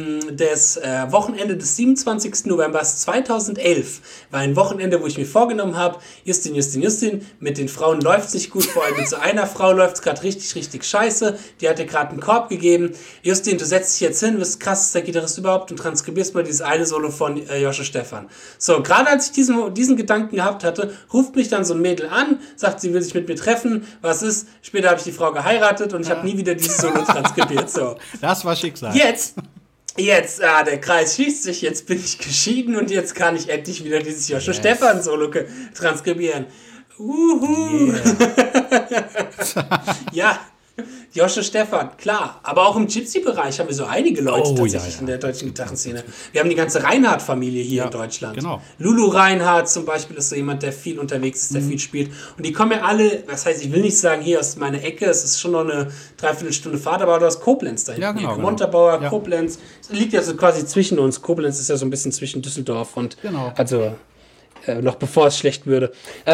das Wochenende des 27. November 2011, war ein Wochenende, wo ich mir vorgenommen habe, Justin, mit den Frauen läuft es nicht gut, vor allem mit so einer Frau läuft es gerade richtig scheiße, die hat dir gerade einen Korb gegeben. Justin, du setzt dich jetzt hin, bist krassester Gitarrist überhaupt und transkribierst mal dieses eine Solo von Joshua Stephan. So, gerade als ich diesen Gedanken gehabt hatte, ruft mich dann so ein Mädel an, sagt, sie will sich mit mir treffen, was ist? Später habe ich die Frau geheiratet und ich habe nie wieder dieses Solo transkribiert. So. Das war Schicksal. Jetzt, der Kreis schließt sich, jetzt bin ich geschieden und jetzt kann ich endlich wieder dieses Joshua Stephan Solo transkribieren. Ja, Joshua Stephan, klar. Aber auch im Gypsy-Bereich haben wir so einige Leute tatsächlich in der deutschen Gitarrenszene. Wir haben die ganze Reinhardt-Familie hier in Deutschland. Genau. Lulu Reinhardt zum Beispiel ist so jemand, der viel unterwegs ist, der viel spielt. Und die kommen ja alle, was heißt, ich will nicht sagen hier aus meiner Ecke, es ist schon noch eine Dreiviertelstunde Fahrt, aber aus Koblenz da hinten. Ja, genau. Montabaur, Koblenz. Es liegt ja so quasi zwischen uns. Koblenz ist ja so ein bisschen zwischen Düsseldorf und also noch bevor es schlecht würde.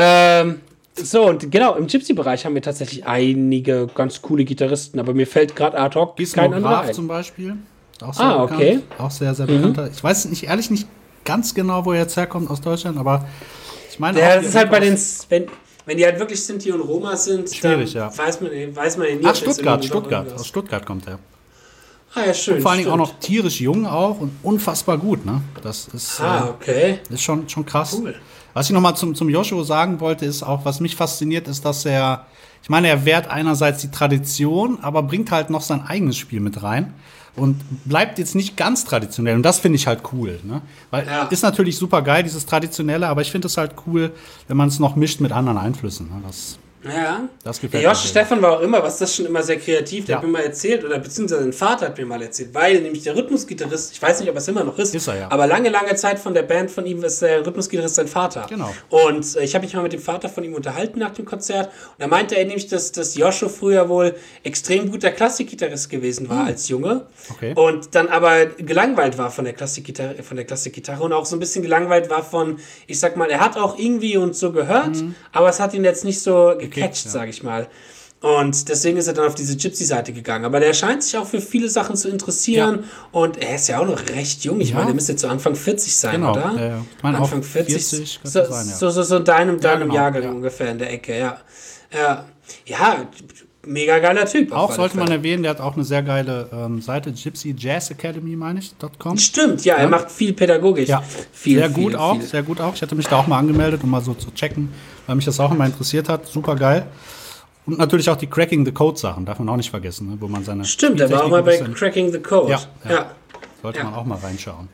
So, und genau, im Gypsy-Bereich haben wir tatsächlich einige ganz coole Gitarristen, aber mir fällt gerade ad hoc kein anderer ein. zum Beispiel. Auch sehr bekannt. Okay. Auch sehr, sehr bekannter. Ich weiß ehrlich nicht ganz genau, wo er jetzt herkommt aus Deutschland, aber ich meine ja, das ist halt bei den, wenn die halt wirklich Sinti und Roma sind, schwierig, dann weiß man ja nie. Ach, Stuttgart. Aus Stuttgart kommt er. Ah ja, schön. Und vor allen Dingen auch noch tierisch jung auch und unfassbar gut, ne? Das ist, ist schon krass. Cool. Was ich nochmal zum Joshua sagen wollte, ist auch, was mich fasziniert, ist, dass er wehrt einerseits die Tradition, aber bringt halt noch sein eigenes Spiel mit rein und bleibt jetzt nicht ganz traditionell. Und das finde ich halt cool, ne? Weil ist natürlich super geil, dieses Traditionelle, aber ich finde es halt cool, wenn man es noch mischt mit anderen Einflüssen. Ne? Das gefällt mir. Joshua Stephan war auch immer, was das schon immer sehr kreativ, der hat mir mal erzählt, oder beziehungsweise sein Vater hat mir mal erzählt, weil nämlich der Rhythmusgitarrist, ich weiß nicht, ob es immer noch ist er, ja. Aber lange Zeit von der Band von ihm ist der Rhythmusgitarrist sein Vater. Genau. Und ich habe mich mal mit dem Vater von ihm unterhalten nach dem Konzert und da meinte er nämlich, dass Joshua früher wohl extrem guter Klassikgitarrist gewesen war als Junge und dann aber gelangweilt war von der Klassikgitarre und auch so ein bisschen gelangweilt war von, ich sag mal, er hat auch irgendwie und so gehört, aber es hat ihn jetzt nicht so gecatcht, sage ich mal. Und deswegen ist er dann auf diese Gypsy-Seite gegangen. Aber der scheint sich auch für viele Sachen zu interessieren. Und er ist ja auch noch recht jung. Ich meine, er müsste jetzt so Anfang 40 sein, oder? Ja. Ich meine, Anfang 40 so in deinem Jahrgang ungefähr in der Ecke, ja. Ja, mega geiler Typ. Auch sollte man erwähnen, der hat auch eine sehr geile Seite, Gypsy Jazz Academy, meine ich, .com. Stimmt, ja, er macht viel pädagogisch. Ja, sehr gut auch. Ich hatte mich da auch mal angemeldet, um mal so zu checken, weil mich das auch immer interessiert hat. Super geil. Und natürlich auch die Cracking the Code Sachen, darf man auch nicht vergessen, ne? Wo man seine. Stimmt, er war auch mal bei Cracking the Code. Ja. Sollte man auch mal reinschauen.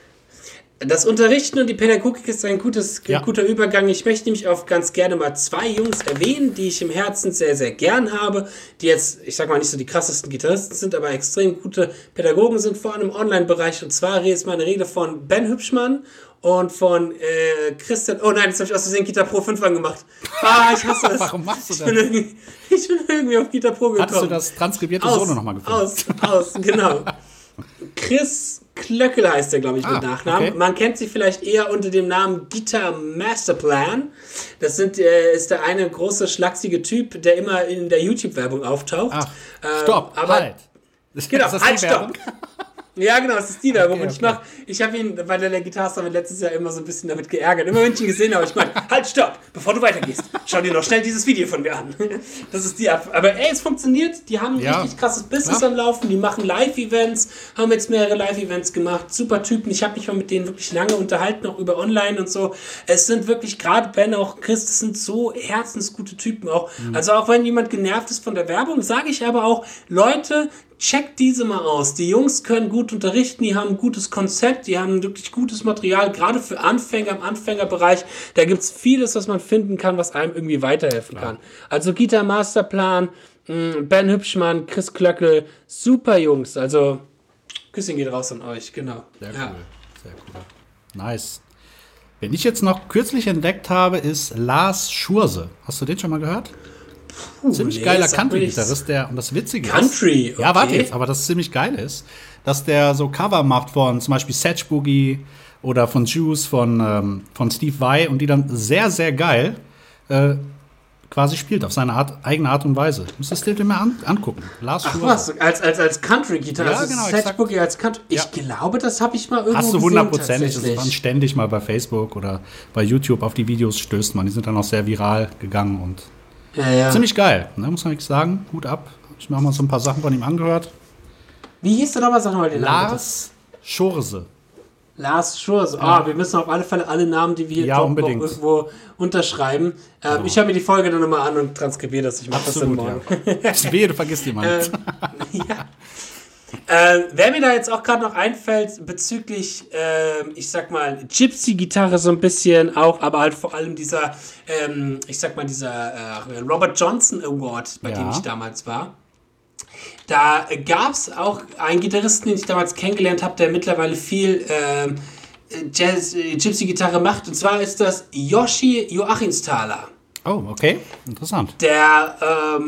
Das Unterrichten und die Pädagogik ist ein guter Übergang. Ich möchte nämlich auch ganz gerne mal 2 Jungs erwähnen, die ich im Herzen sehr, sehr gern habe, die jetzt, ich sag mal, nicht so die krassesten Gitarristen sind, aber extrem gute Pädagogen sind, vor allem im Online-Bereich. Und zwar ist meine Rede von Ben Hübschmann und von Christian. Oh nein, jetzt habe ich aus Versehen Guitar Pro 5 angemacht. Ich hasse es. Warum machst du das? Ich bin irgendwie auf Guitar Pro gekommen. Hattest du das transkribierte Solo nochmal gefunden? Genau. Chris Klöckel heißt er, glaube ich, mit Nachnamen. Okay. Man kennt sie vielleicht eher unter dem Namen Guitar Masterplan. Das ist der eine große, schlachsige Typ, der immer in der YouTube-Werbung auftaucht. Stopp, halt. Genau, halt, stopp. Ja, genau, das ist die Werbung. Okay, und ich habe ihn bei der Guitar Summit letztes Jahr immer so ein bisschen damit geärgert. Immer wenn ich ihn gesehen habe, ich meine, halt, stopp, bevor du weitergehst, schau dir noch schnell dieses Video von mir an. Das ist die Aber es funktioniert, die haben ein richtig krasses Business am Laufen, die machen Live-Events, haben jetzt mehrere Live-Events gemacht, super Typen. Ich habe mich mal mit denen wirklich lange unterhalten, auch über Online und so. Es sind wirklich, gerade Ben, auch Chris, das sind so herzensgute Typen auch. Also auch wenn jemand genervt ist von der Werbung, sage ich aber auch, Leute, checkt diese mal aus. Die Jungs können gut unterrichten, die haben ein gutes Konzept, die haben wirklich gutes Material, gerade für Anfänger im Anfängerbereich. Da gibt es vieles, was man finden kann, was einem irgendwie weiterhelfen kann. Also Guitar Masterplan, Ben Hübschmann, Chris Klöckel, super Jungs. Also Küsschen geht raus an euch, genau. Sehr cool, sehr cool. Nice. Wen ich jetzt noch kürzlich entdeckt habe, ist Lars Schurse. Hast du den schon mal gehört? Ziemlich geiler Country-Gitarrist, und das Witzige ist... Okay. Ja, warte jetzt, aber das ziemlich geil ist, dass der so Cover macht von zum Beispiel Satch Boogie oder von Juice, von Steve Vai und die dann sehr, sehr geil quasi spielt, auf seine eigene Art und Weise. Du musst das dir mal angucken. Lars Schurse. Als Country-Gitarrist? Ja, genau. Satch Boogie als Country... Ich glaube, das habe ich mal irgendwo gesehen. Hast du 100%. Das man ständig mal bei Facebook oder bei YouTube auf die Videos stößt man. Die sind dann auch sehr viral gegangen und ziemlich geil, ne, muss man wirklich sagen. Hut ab. Ich habe mal so ein paar Sachen von ihm angehört. Wie hieß der nochmal? Sag mal den Namen. Lars Schurse. Lars Schurse. Wir müssen auf alle Fälle alle Namen, die wir hier irgendwo unterschreiben. Ich höre mir die Folge dann nochmal an und transkribiere das. Ich mache das dann morgen. Ja. Wehe, du vergisst jemanden. Wer mir da jetzt auch gerade noch einfällt bezüglich, ich sag mal, Gypsy-Gitarre so ein bisschen auch, aber halt vor allem dieser, Robert Johnson Award, bei dem ich damals war. Da gab es auch einen Gitarristen, den ich damals kennengelernt habe, der mittlerweile viel Gypsy-Gitarre macht. Und zwar ist das Yoshi Joachimsthaler. Oh, okay. Interessant. Der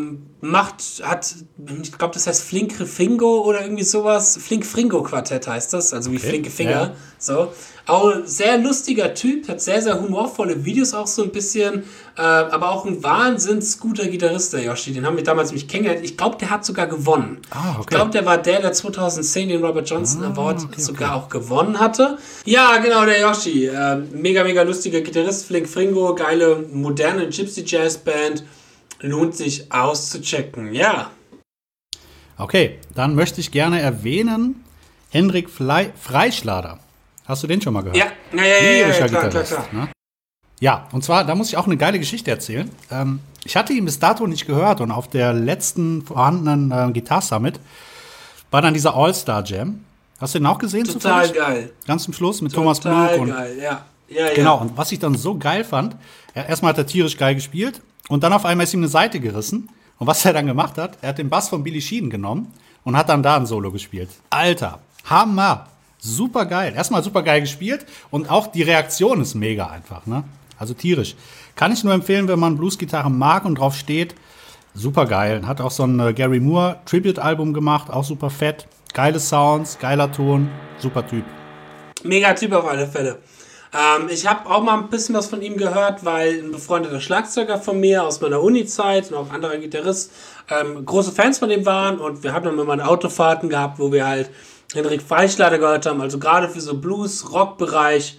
ich glaube, das heißt Flinkre-Fingo oder irgendwie sowas. Flink-Fringo-Quartett heißt das, also wie flinke Finger. Ja. So. Auch ein sehr lustiger Typ, hat sehr, sehr humorvolle Videos auch so ein bisschen, aber auch ein wahnsinns guter Gitarrist, der Yoshi. Den haben wir damals nämlich kennengelernt. Ich glaube, der hat sogar gewonnen. Ich glaube, der war der 2010 den Robert Johnson Award sogar auch gewonnen hatte. Ja, genau, der Yoshi. Mega, mega lustiger Gitarrist, Flink-Fringo, geile, moderne Gypsy-Jazz-Band. Lohnt sich auszuchecken, ja. Okay, dann möchte ich gerne erwähnen, Hendrik Freischlader. Hast du den schon mal gehört? Ja, klar. Ne? Ja, und zwar, da muss ich auch eine geile Geschichte erzählen. Ich hatte ihn bis dato nicht gehört und auf der letzten vorhandenen Guitar Summit war dann dieser All-Star Jam. Hast du den auch gesehen? Total geil. Ganz zum Schluss mit Thomas Blug. Total geil, ja. Genau, und was ich dann so geil fand, erstmal hat er tierisch geil gespielt und dann auf einmal ist ihm eine Seite gerissen. Und was er dann gemacht hat, er hat den Bass von Billy Sheehan genommen und hat dann da ein Solo gespielt. Alter, Hammer, super geil. Erstmal super geil gespielt und auch die Reaktion ist mega einfach, ne? Also tierisch. Kann ich nur empfehlen, wenn man Bluesgitarre mag und drauf steht. Super geil. Hat auch so ein Gary Moore Tribute-Album gemacht, auch super fett. Geile Sounds, geiler Ton, super Typ. Mega Typ auf alle Fälle. Ich habe auch mal ein bisschen was von ihm gehört, weil ein befreundeter Schlagzeuger von mir aus meiner Uni-Zeit und auch ein anderer Gitarrist große Fans von ihm waren und wir haben dann immer Autofahrten gehabt, wo wir halt Hendrik Freischlader gehört haben, also gerade für so Blues-Rock-Bereich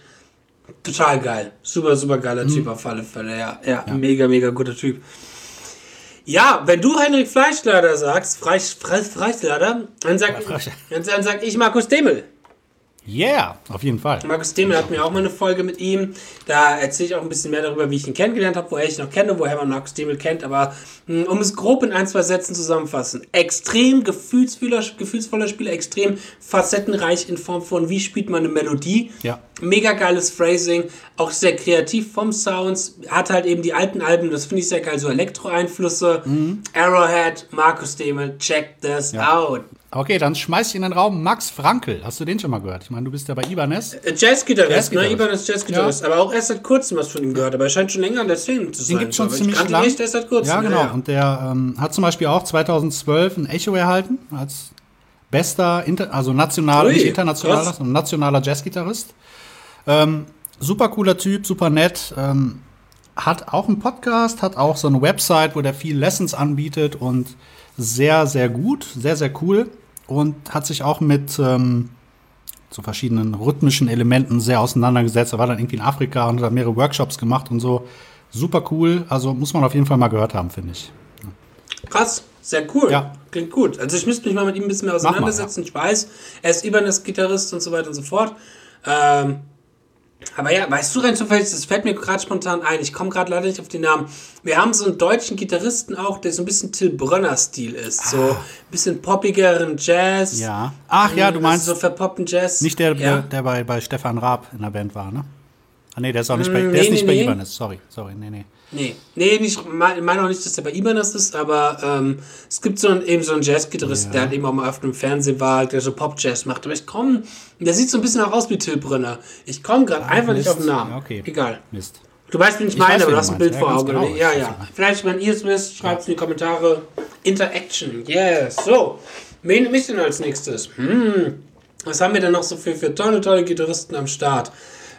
total geil. Super, super geiler Typ auf alle Fälle, ja. Mega, mega guter Typ. Ja, wenn du Heinrich Fleischlader sagst, Fleischlader, dann sag ich Markus Demel. Yeah, auf jeden Fall. Markus Demel hat mir auch mal eine Folge mit ihm. Da erzähle ich auch ein bisschen mehr darüber, wie ich ihn kennengelernt habe, woher ich ihn noch kenne, woher man Markus Demel kennt. Aber um es grob in 1, 2 Sätzen zusammenfassen. Extrem gefühlsvoller Spieler, extrem facettenreich in Form von, wie spielt man eine Melodie. Ja. Mega geiles Phrasing, auch sehr kreativ vom Sounds. Hat halt eben die alten Alben, das finde ich sehr geil, so Elektro-Einflüsse. Arrowhead, Markus Demel, check this out. Okay, dann schmeiß ich in den Raum Max Frankl. Hast du den schon mal gehört? Ich meine, du bist ja bei Ibanez. Jazzgitarrist, ne? Ibanez Jazzgitarrist. Ja. Aber auch erst seit kurzem was von ihm gehört. Aber er scheint schon länger an der Szene zu sein. Den gibt's schon ziemlich lang. Echt erst seit kurzem. Ja, genau. Ja. Und der hat zum Beispiel auch 2012 ein Echo erhalten als bester, nationaler, nicht internationaler, sondern nationaler Jazzgitarrist. Super cooler Typ, super nett. Hat auch einen Podcast, hat auch so eine Website, wo der viel Lessons anbietet und sehr, sehr gut, sehr, sehr cool. Und hat sich auch mit so verschiedenen rhythmischen Elementen sehr auseinandergesetzt. Er war dann irgendwie in Afrika und hat mehrere Workshops gemacht und so. Super cool. Also muss man auf jeden Fall mal gehört haben, finde ich. Krass, sehr cool. Ja. Klingt gut. Also ich müsste mich mal mit ihm ein bisschen mehr auseinandersetzen. Ich weiß, er ist Ibanez-Gitarrist und so weiter und so fort. Aber ja, weißt du rein zufällig, das fällt mir gerade spontan ein, ich komme gerade leider nicht auf den Namen. Wir haben so einen deutschen Gitarristen auch, der so ein bisschen Till Brönner-Stil ist. So ein bisschen poppigeren Jazz. Ja. Ach ja, du meinst so verpoppten Jazz. Nicht der bei Stefan Raab in der Band war, ne? Ah nee, der ist auch nicht bei, der ist nicht bei Ibanez. Sorry, nee. Nee, ich meine auch nicht, dass der bei Ibanez ist, aber es gibt so einen Jazz-Gitarristen, der halt eben auch mal auf dem Fernsehen war, der so Pop-Jazz macht. Aber der sieht so ein bisschen auch aus wie Till Brönner. Ich komme gerade einfach nicht auf den Namen. Okay. Egal. Mist. Du weißt, wen ich meine, aber du hast ein Bild vor Augen. Genau. Ja. Vielleicht, wenn ihr es wisst, schreibt es in die Kommentare. Interaction, yes. So, wen nehme ich denn als nächstes? Was haben wir denn noch so für tolle Gitarristen am Start?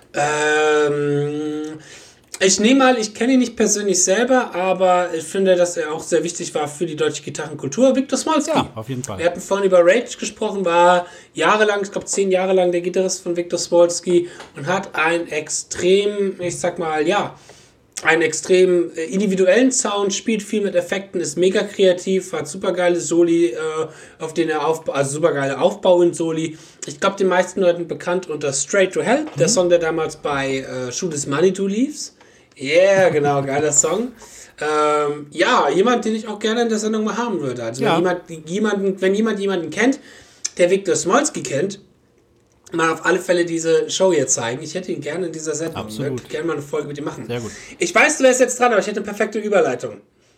Ich kenne ihn nicht persönlich selber, aber ich finde, dass er auch sehr wichtig war für die deutsche Gitarrenkultur. Viktor Smolski. Ja, auf jeden Fall. Wir hatten vorhin über Rage gesprochen, war jahrelang, ich glaube 10 Jahre lang der Gitarrist von Viktor Smolski und hat einen extrem individuellen Sound, spielt viel mit Effekten, ist mega kreativ, hat super geile Soli, auf denen er super geile Aufbau in Soli. Ich glaube, den meisten Leuten bekannt unter Straight to Hell, der Song, der damals bei Shoot Is Money to Leaves. Yeah, genau, geiler Song. Jemand, den ich auch gerne in der Sendung mal haben würde. Also wenn jemand jemanden kennt, der Viktor Smolski kennt, mal auf alle Fälle diese Show hier zeigen. Ich hätte ihn gerne in dieser Sendung. Absolut. Ich würde gerne mal eine Folge mit ihm machen. Sehr gut. Ich weiß, du wärst jetzt dran, aber ich hätte eine perfekte Überleitung.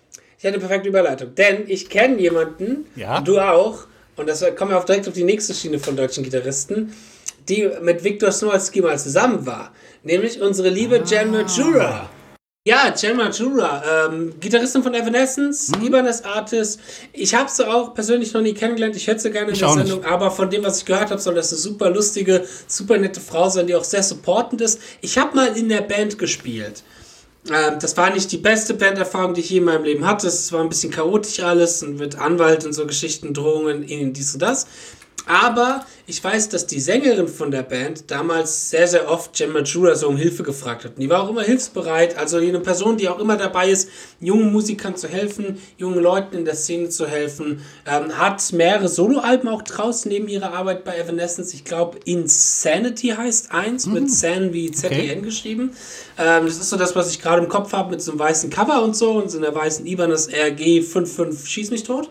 Denn ich kenne jemanden, du auch, und das kommen wir auch direkt auf die nächste Schiene von deutschen Gitarristen, die mit Viktor Smolski mal zusammen war. Nämlich unsere liebe Jen Majura. Ja, Jen Majura, Gitarristin von Evanescence, Ibanez-Artist. Ich habe sie auch persönlich noch nie kennengelernt. Ich hätte sie gerne in der Sendung, nicht. Aber von dem, was ich gehört habe, soll das eine super lustige, super nette Frau sein, die auch sehr supportend ist. Ich habe mal in der Band gespielt. Das war nicht die beste Banderfahrung, die ich je in meinem Leben hatte. Es war ein bisschen chaotisch alles und mit Anwalt und so Geschichten, Drohungen, dies und das. Aber ich weiß, dass die Sängerin von der Band damals sehr, sehr oft Jen Majura so um Hilfe gefragt hat. Und die war auch immer hilfsbereit. Also eine Person, die auch immer dabei ist, jungen Musikern zu helfen, jungen Leuten in der Szene zu helfen. Hat mehrere Soloalben auch draußen neben ihrer Arbeit bei Evanescence. Ich glaube, Insanity heißt eins, mit San wie Z-E-N geschrieben. Das ist so das, was ich gerade im Kopf habe, mit so einem weißen Cover und so. Und so einer weißen Ibanez RG 55 Schieß mich tot.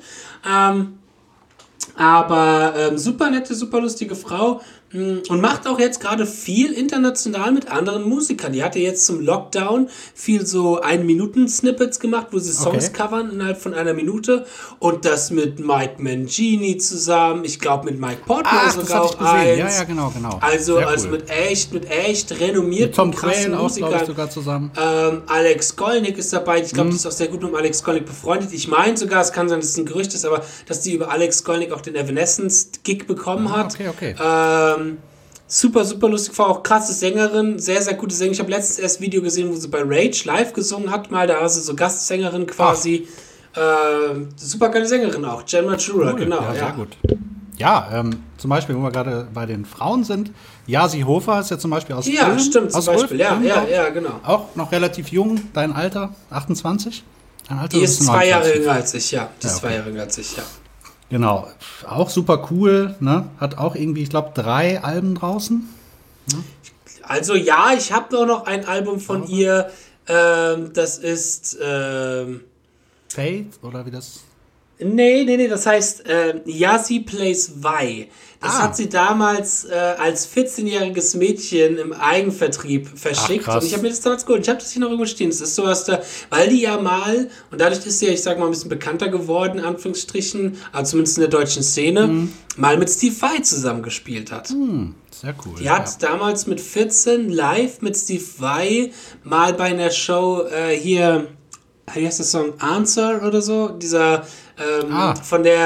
Aber super nette, super lustige Frau und macht auch jetzt gerade viel international mit anderen Musikern. Die hatte jetzt zum Lockdown viel so 1-Minuten-Snippets gemacht, wo sie Songs covern innerhalb von 1 Minute und das mit Mike Mangini zusammen, ich glaube mit Mike Portnoy sogar auch eins. Ja, genau. Also mit echt renommierten, Tom krassen Musikern. Sogar zusammen. Alex Skolnick ist dabei, ich glaube, die ist auch sehr gut mit Alex Skolnick befreundet. Ich meine sogar, es kann sein, dass es ein Gerücht ist, aber dass die über Alex Skolnick auch den Evanescence-Gig bekommen hat. Okay. Super, super lustig, war auch krasse Sängerin, sehr, sehr gute Sängerin. Ich habe letztens erst ein Video gesehen, wo sie bei Rage live gesungen hat, da war sie so Gastsängerin quasi. Super geile Sängerin auch, Jen Majura, genau. Ja, sehr gut. Ja, zum Beispiel, wo wir gerade bei den Frauen sind, Yasi Hofer ist ja zum Beispiel aus Ja, Film, stimmt, zum Beispiel, ja, genau. Auch noch relativ jung, dein Alter, 28? Die ist 2 Jahre jünger als ich, ja. Die ist 2 Jahre jünger als ich, ja. Genau. Auch super cool, ne? Hat auch irgendwie, ich glaube, 3 Alben draußen. Ne? Also ja, ich habe nur noch ein Album von ihr. Das ist Fate oder wie das? Nee, das heißt Yasi Plays Vi. Das hat sie damals als 14-jähriges Mädchen im Eigenvertrieb verschickt. Und ich habe mir das damals geholt. Ich habe das hier noch irgendwo stehen. Das ist sowas da, weil die ja mal, und dadurch ist sie ja, ich sag mal, ein bisschen bekannter geworden, in Anführungsstrichen, aber zumindest in der deutschen Szene, mal mit Steve Vai zusammengespielt hat. Sehr cool. Die hat damals mit 14 live mit Steve Vai mal bei einer Show hier, wie heißt der Song? Answer oder so? Dieser von der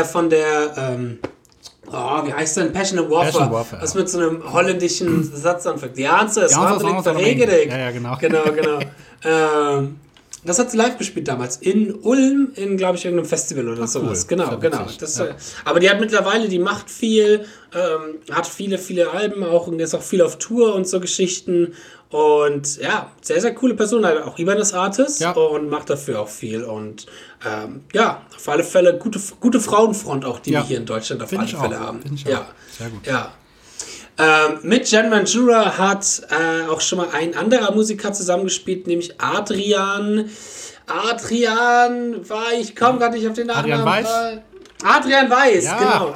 wie heißt denn? Passionate Warfare. Was mit so einem holländischen Satz anfängt. Die Answer ist wahnsinnig verregelig. Ja, genau. Genau. Das hat sie live gespielt damals. In Ulm, in, glaube ich, irgendeinem Festival oder sowas. Cool. Genau. Das, aber die hat mittlerweile, die macht viel, hat viele Alben auch und ist auch viel auf Tour und so Geschichten. Und ja, sehr, sehr coole Person, halt auch Ibanez Artist und macht dafür auch viel. Und auf alle Fälle gute Frauenfront auch, die wir hier in Deutschland auf alle Fälle haben. Ja, sehr gut. Ja. Mit Jen Manjura hat auch schon mal ein anderer Musiker zusammengespielt, nämlich Adrian ich komme gerade nicht auf den Namen. Adrian Weiß, genau.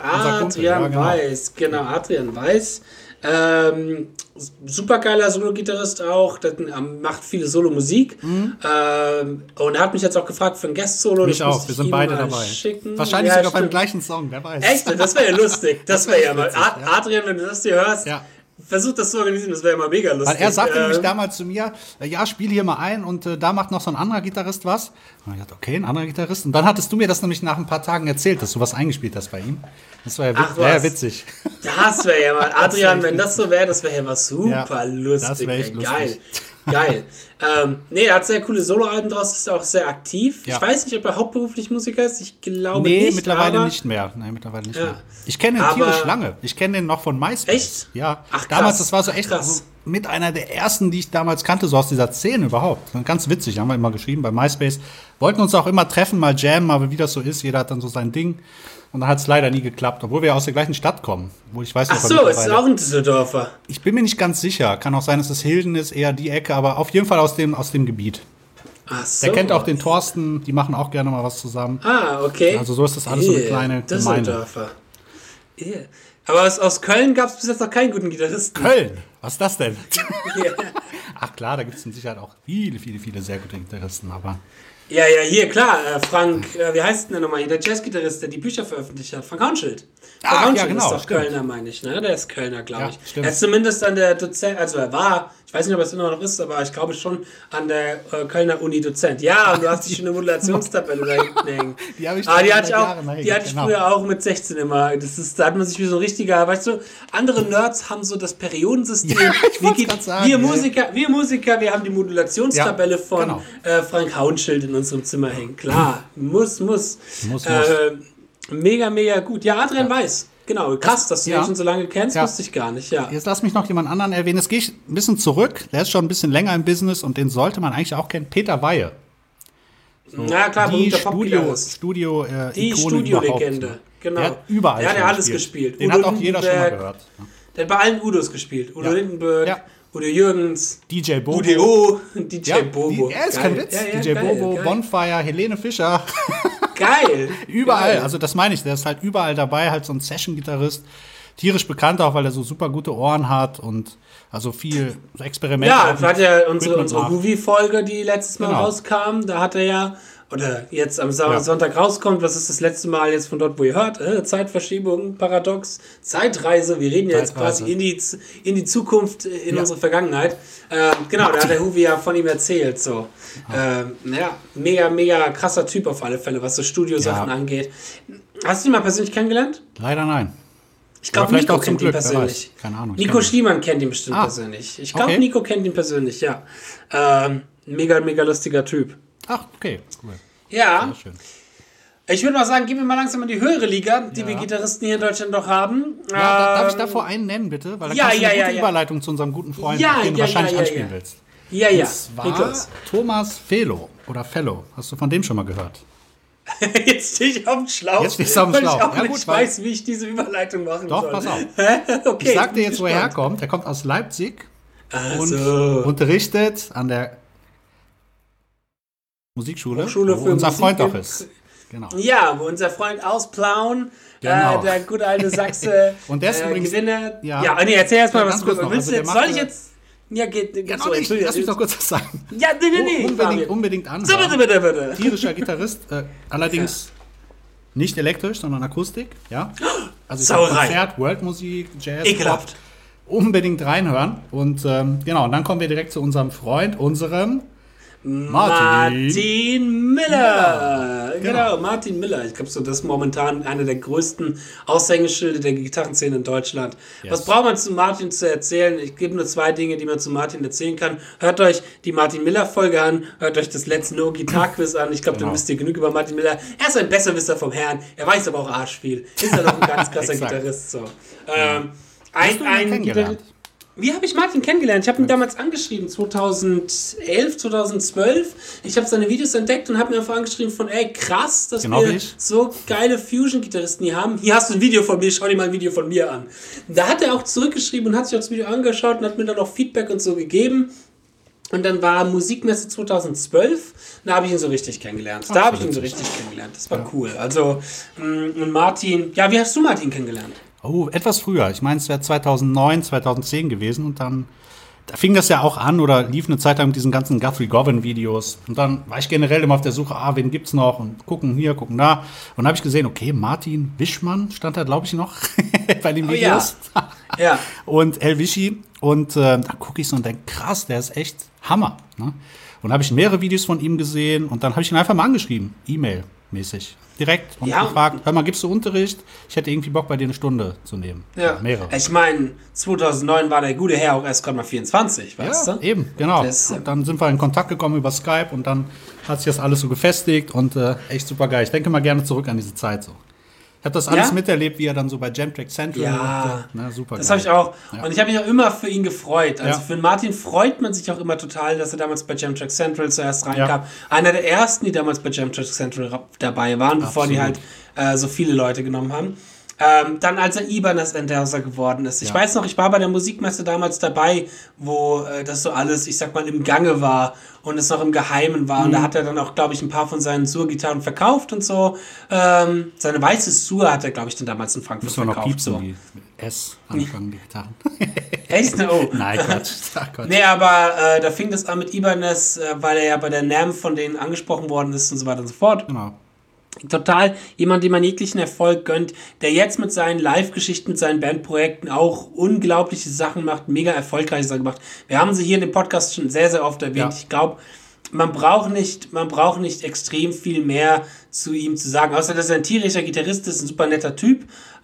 Adrian Weiß. Super geiler Solo-Gitarrist auch, macht viele Solo-Musik und er hat mich jetzt auch gefragt für ein Guest-Solo. Mich auch, wir sind beide dabei. Wahrscheinlich sogar beim gleichen Song, wer weiß. Echt? Das wäre ja lustig. Das wäre ja mal. Adrian, wenn du das hier hörst, versuch das zu organisieren, das wäre ja mal mega lustig. Weil er sagte nämlich damals zu mir, spiel hier mal ein und da macht noch so ein anderer Gitarrist was. Und ich dachte, okay, ein anderer Gitarrist. Und dann hattest du mir das nämlich nach ein paar Tagen erzählt, dass du was eingespielt hast bei ihm. Das war ja witzig. Das wäre ja mal, Adrian, wenn das so wäre, das wäre ja was super lustig. Das wäre echt lustig. Geil. Er hat sehr coole Soloalben draus, ist auch sehr aktiv. Ja. Ich weiß nicht, ob er hauptberuflich Musiker ist. Ich glaube nicht. Nee, mittlerweile nicht mehr. Ich kenne ihn tierisch lange. Ich kenne den noch von MySpace. Echt? Ja. Ach, krass. Damals, das war so echt so mit einer der ersten, die ich damals kannte, so aus dieser Szene überhaupt. Ganz witzig, haben wir immer geschrieben bei MySpace. Wollten uns auch immer treffen, mal jammen, aber wie das so ist, jeder hat dann so sein Ding. Und dann hat es leider nie geklappt, obwohl wir aus der gleichen Stadt kommen. Wo ich weiß nicht, ach so, ist es auch ein Düsseldorfer? Ich bin mir nicht ganz sicher. Kann auch sein, dass es Hilden ist, eher die Ecke, aber auf jeden Fall aus dem Gebiet. Ach so. Der kennt auch den Thorsten, die machen auch gerne mal was zusammen. Ah, okay. Also so ist das alles so eine kleine Düsseldorfer. Gemeinde. Aber aus Köln gab es bis jetzt noch keinen guten Gitarristen. Köln? Was ist das denn? Ach klar, da gibt es in Sicherheit auch viele sehr gute Gitarristen, aber... Ja, hier, klar, Frank, wie heißt denn der nochmal? Der Jazzgitarrist, der die Bücher veröffentlicht hat. Frank Haunschild. Frank Haunschild genau, ist doch Kölner, meine ich, ne? Der ist Kölner, glaube ich. Stimmt. Er ist zumindest an der Dozent, also er war, ich weiß nicht, ob er es immer noch ist, aber ich glaube schon an der Kölner Uni Dozent. Ja, und du hast die schöne Modulationstabelle da hinten hängen. Die habe ich die hatte ich früher auch mit 16 immer. Da hat man sich wie so ein richtiger, weißt du, andere Nerds haben so das Periodensystem. Ja, wir Musiker, wir haben die Modulationstabelle von Frank Haunschild in unserem Zimmer hängen. Klar, muss. Mega gut. Ja, Adrian Weiß. Genau, krass, dass du ihn schon so lange kennst, wusste ich gar nicht. Ja. Jetzt lass mich noch jemand anderen erwähnen. Jetzt gehe ich ein bisschen zurück. Der ist schon ein bisschen länger im Business und den sollte man eigentlich auch kennen. Peter Weihe. So, ja, klar, die Studio-Legende. Genau. Der hat überall der hat alles gespielt. Den hat auch jeder schon mal gehört. Der hat bei allen Udos gespielt. Udo Lindenberg, Udo Jürgens, DJ Bobo. DJ Bobo. Er ist kein Witz. DJ Bobo, Bonfire, Helene Fischer. Geil. Überall. Geil. Also das meine ich. Der ist halt überall dabei. Halt so ein Session-Gitarrist. Tierisch bekannt auch, weil er so super gute Ohren hat und also viel Experimente. Ja, das hat ja unsere Movie-Folge, die letztes Mal rauskam. Da hat er ja, oder jetzt am Sonntag rauskommt, was ist das letzte Mal jetzt von dort, wo ihr hört? Zeitverschiebung, Paradox, Zeitreise. Wir reden ja jetzt quasi in die Zukunft, in unsere Vergangenheit. Genau, da hat der Huvi ja von ihm erzählt. So. Mega krasser Typ auf alle Fälle, was so Studiosachen angeht. Hast du ihn mal persönlich kennengelernt? Leider nein. Ich glaube, Nico kennt ihn persönlich. Keine Ahnung. Nico Schliemann kennt ihn bestimmt persönlich. Ich glaube, Nico kennt ihn persönlich, ja. Mega lustiger Typ. Ach, okay, cool. Ja. Sehr schön. Ich würde mal sagen, gehen wir mal langsam in die höhere Liga, die wir Gitarristen hier in Deutschland doch haben. Ja, darf ich davor einen nennen, bitte? Weil dann kannst du eine gute Überleitung zu unserem guten Freund, den du wahrscheinlich anspielen willst. Ja, ja. Und zwar Thomas Fellow oder Fellow. Hast du von dem schon mal gehört? Jetzt stehe ich auf dem Schlauch. Jetzt stehst du auf dem Schlauch. Weil ich auch nicht weiß, wie ich diese Überleitung machen soll. Doch, pass auf. Okay, ich sag dir jetzt, wo er herkommt. Er kommt aus Leipzig und unterrichtet an der Musikschule, Hochschule wo für unser Musik Freund auch ist. Genau. Ja, wo unser Freund aus Plauen, Genau. der gute alte Sachse, Und der ist übrigens Gewinner. Ja. Nee, erzähl erst mal, was ganz du kurz willst. noch. Also Soll ich jetzt... Ja, geht Genau so. nicht. Lass mich doch kurz was sagen. Ja, nee. Unbedingt anhören. So, bitte. Tierischer Gitarrist, allerdings nicht elektrisch, sondern Akustik. Ja? Also Sauerei. Konzert, Worldmusik, Jazz, Ekelhaft. Pop. Unbedingt reinhören. Und genau, und dann kommen wir direkt zu unserem Freund, unserem Martin Miller. Genau. Genau, Martin Miller. Ich glaube, so, das ist momentan einer der größten Aushängeschilde der Gitarrenszene in Deutschland. Yes. Was braucht man zu Martin zu erzählen? Ich gebe nur 2 Dinge, die man zu Martin erzählen kann. Hört euch die Martin Miller-Folge an, hört euch das letzte No-Gitar-Quiz an. Ich glaube, dann wisst ihr genug über Martin Miller. Er ist ein Besserwisser vom Herrn. Er weiß aber auch arschviel. Ist er noch ein ganz krasser Gitarrist. So. Hast du ihn kennengelernt? Wie habe ich Martin kennengelernt? Ich habe ihn damals angeschrieben, 2011, 2012. Ich habe seine Videos entdeckt und habe mir einfach angeschrieben von, ey, krass, dass wir so geile Fusion-Gitarristen hier haben. Hier hast du ein Video von mir, schau dir mal ein Video von mir an. Da hat er auch zurückgeschrieben und hat sich auch das Video angeschaut und hat mir dann auch Feedback und so gegeben. Und dann war Musikmesse 2012, da habe ich ihn so richtig kennengelernt. Das war cool. Also, und Martin, ja, wie hast du Martin kennengelernt? Oh, etwas früher. Ich meine, es wäre 2009, 2010 gewesen. Und dann, da fing das ja auch an oder lief eine Zeit lang mit diesen ganzen Guthrie Govan-Videos. Und dann war ich generell immer auf der Suche, wen gibt's noch? Und gucken hier, gucken da. Und dann habe ich gesehen, okay, Martin Wischmann stand da, glaube ich, noch bei den Videos. Ja. Und El Wischi. Und dann gucke ich so und denke, krass, der ist echt Hammer. Ne? Und habe ich mehrere Videos von ihm gesehen. Und dann habe ich ihn einfach mal angeschrieben, E-Mail-mäßig. Direkt und gefragt, hör mal, gibst du Unterricht? Ich hätte irgendwie Bock, bei dir eine Stunde zu nehmen. Ja, mehrere. Ich meine, 2009 war der gute Herr auch erst gerade mal 24, weißt du? Eben, genau. Und dann sind wir in Kontakt gekommen über Skype und dann hat sich das alles so gefestigt und echt super geil. Ich denke mal gerne zurück an diese Zeit so. Ich habe das alles miterlebt, wie er dann so bei Jamtrack Central. Ja, super das habe ich auch. Ja. Und ich habe mich auch immer für ihn gefreut. Also für Martin freut man sich auch immer total, dass er damals bei Jamtrack Central zuerst reinkam. Ja. Einer der ersten, die damals bei Jamtrack Central dabei waren, bevor die halt so viele Leute genommen haben. Dann als er Ibanez Endorser geworden ist. Ich weiß noch, ich war bei der Musikmesse damals dabei, wo das so alles, ich sag mal, im Gange war und es noch im Geheimen war. Und da hat er dann auch, glaube ich, ein paar von seinen Sur-Gitarren verkauft und so. Seine weiße Sur hat er, glaube ich, dann damals in Frankfurt verkauft. Noch piepsen, so. Die S anfangen, die Gitarren. Echt? Oh. Nein, Quatsch. Nee, aber da fing das an mit Ibanez, weil er ja bei der NAMM von denen angesprochen worden ist und so weiter und so fort. Genau. Total jemand, dem man jeglichen Erfolg gönnt, der jetzt mit seinen Live-Geschichten, mit seinen Bandprojekten auch unglaubliche Sachen macht, mega erfolgreiche Sachen gemacht. Wir haben sie hier in dem Podcast schon sehr, sehr oft erwähnt. Ja. Ich glaube, man braucht nicht extrem viel mehr zu ihm zu sagen, außer dass er ein tierischer Gitarrist ist, ein super netter Typ.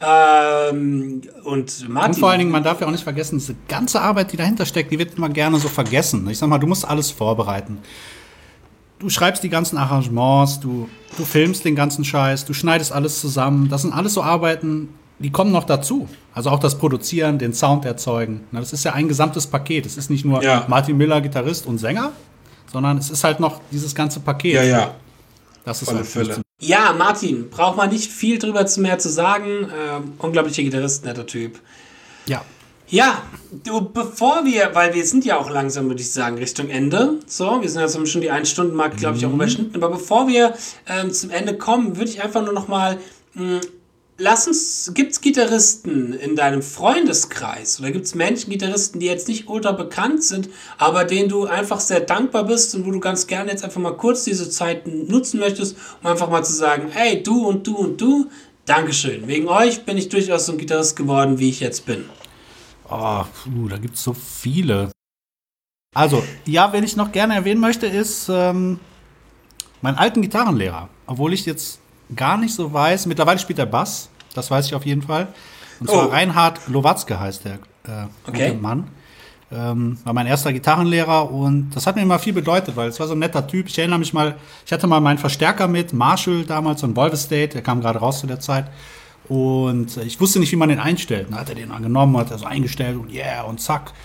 Und Martin. Und vor allen Dingen, man darf ja auch nicht vergessen, diese ganze Arbeit, die dahinter steckt, die wird immer gerne so vergessen. Ich sag mal, du musst alles vorbereiten. Du schreibst die ganzen Arrangements, du filmst den ganzen Scheiß, du schneidest alles zusammen. Das sind alles so Arbeiten, die kommen noch dazu. Also auch das Produzieren, den Sound erzeugen. Das ist ja ein gesamtes Paket. Es ist nicht nur Martin Miller, Gitarrist und Sänger, sondern es ist halt noch dieses ganze Paket. Ja. Das ist halt ja, Martin, braucht man nicht viel drüber mehr zu sagen. Unglaublicher Gitarrist, netter Typ. Ja. Ja, weil wir sind ja auch langsam, würde ich sagen, Richtung Ende. So, wir sind jetzt schon die 1-Stunden-Marke, glaube ich, auch überschnitten. Aber bevor wir zum Ende kommen, würde ich einfach nur noch mal gibt's Gitarristen in deinem Freundeskreis oder gibt's Gitarristen, die jetzt nicht ultra bekannt sind, aber denen du einfach sehr dankbar bist und wo du ganz gerne jetzt einfach mal kurz diese Zeit nutzen möchtest, um einfach mal zu sagen, hey, du und du und du, Dankeschön. Wegen euch bin ich durchaus so ein Gitarrist geworden, wie ich jetzt bin. Oh, da gibt es so viele. Also, ja, wen ich noch gerne erwähnen möchte, ist meinen alten Gitarrenlehrer. Obwohl ich jetzt gar nicht so weiß. Mittlerweile spielt er Bass, das weiß ich auf jeden Fall. Und zwar Reinhard Lowatzke heißt der gute Mann. War mein erster Gitarrenlehrer und das hat mir immer viel bedeutet, weil es war so ein netter Typ. Ich erinnere mich mal, ich hatte mal meinen Verstärker mit, Marshall damals, so ein Volvo State, der kam gerade raus zu der Zeit. Und ich wusste nicht, wie man den einstellt. Dann hat er den angenommen, hat er so eingestellt und und zack.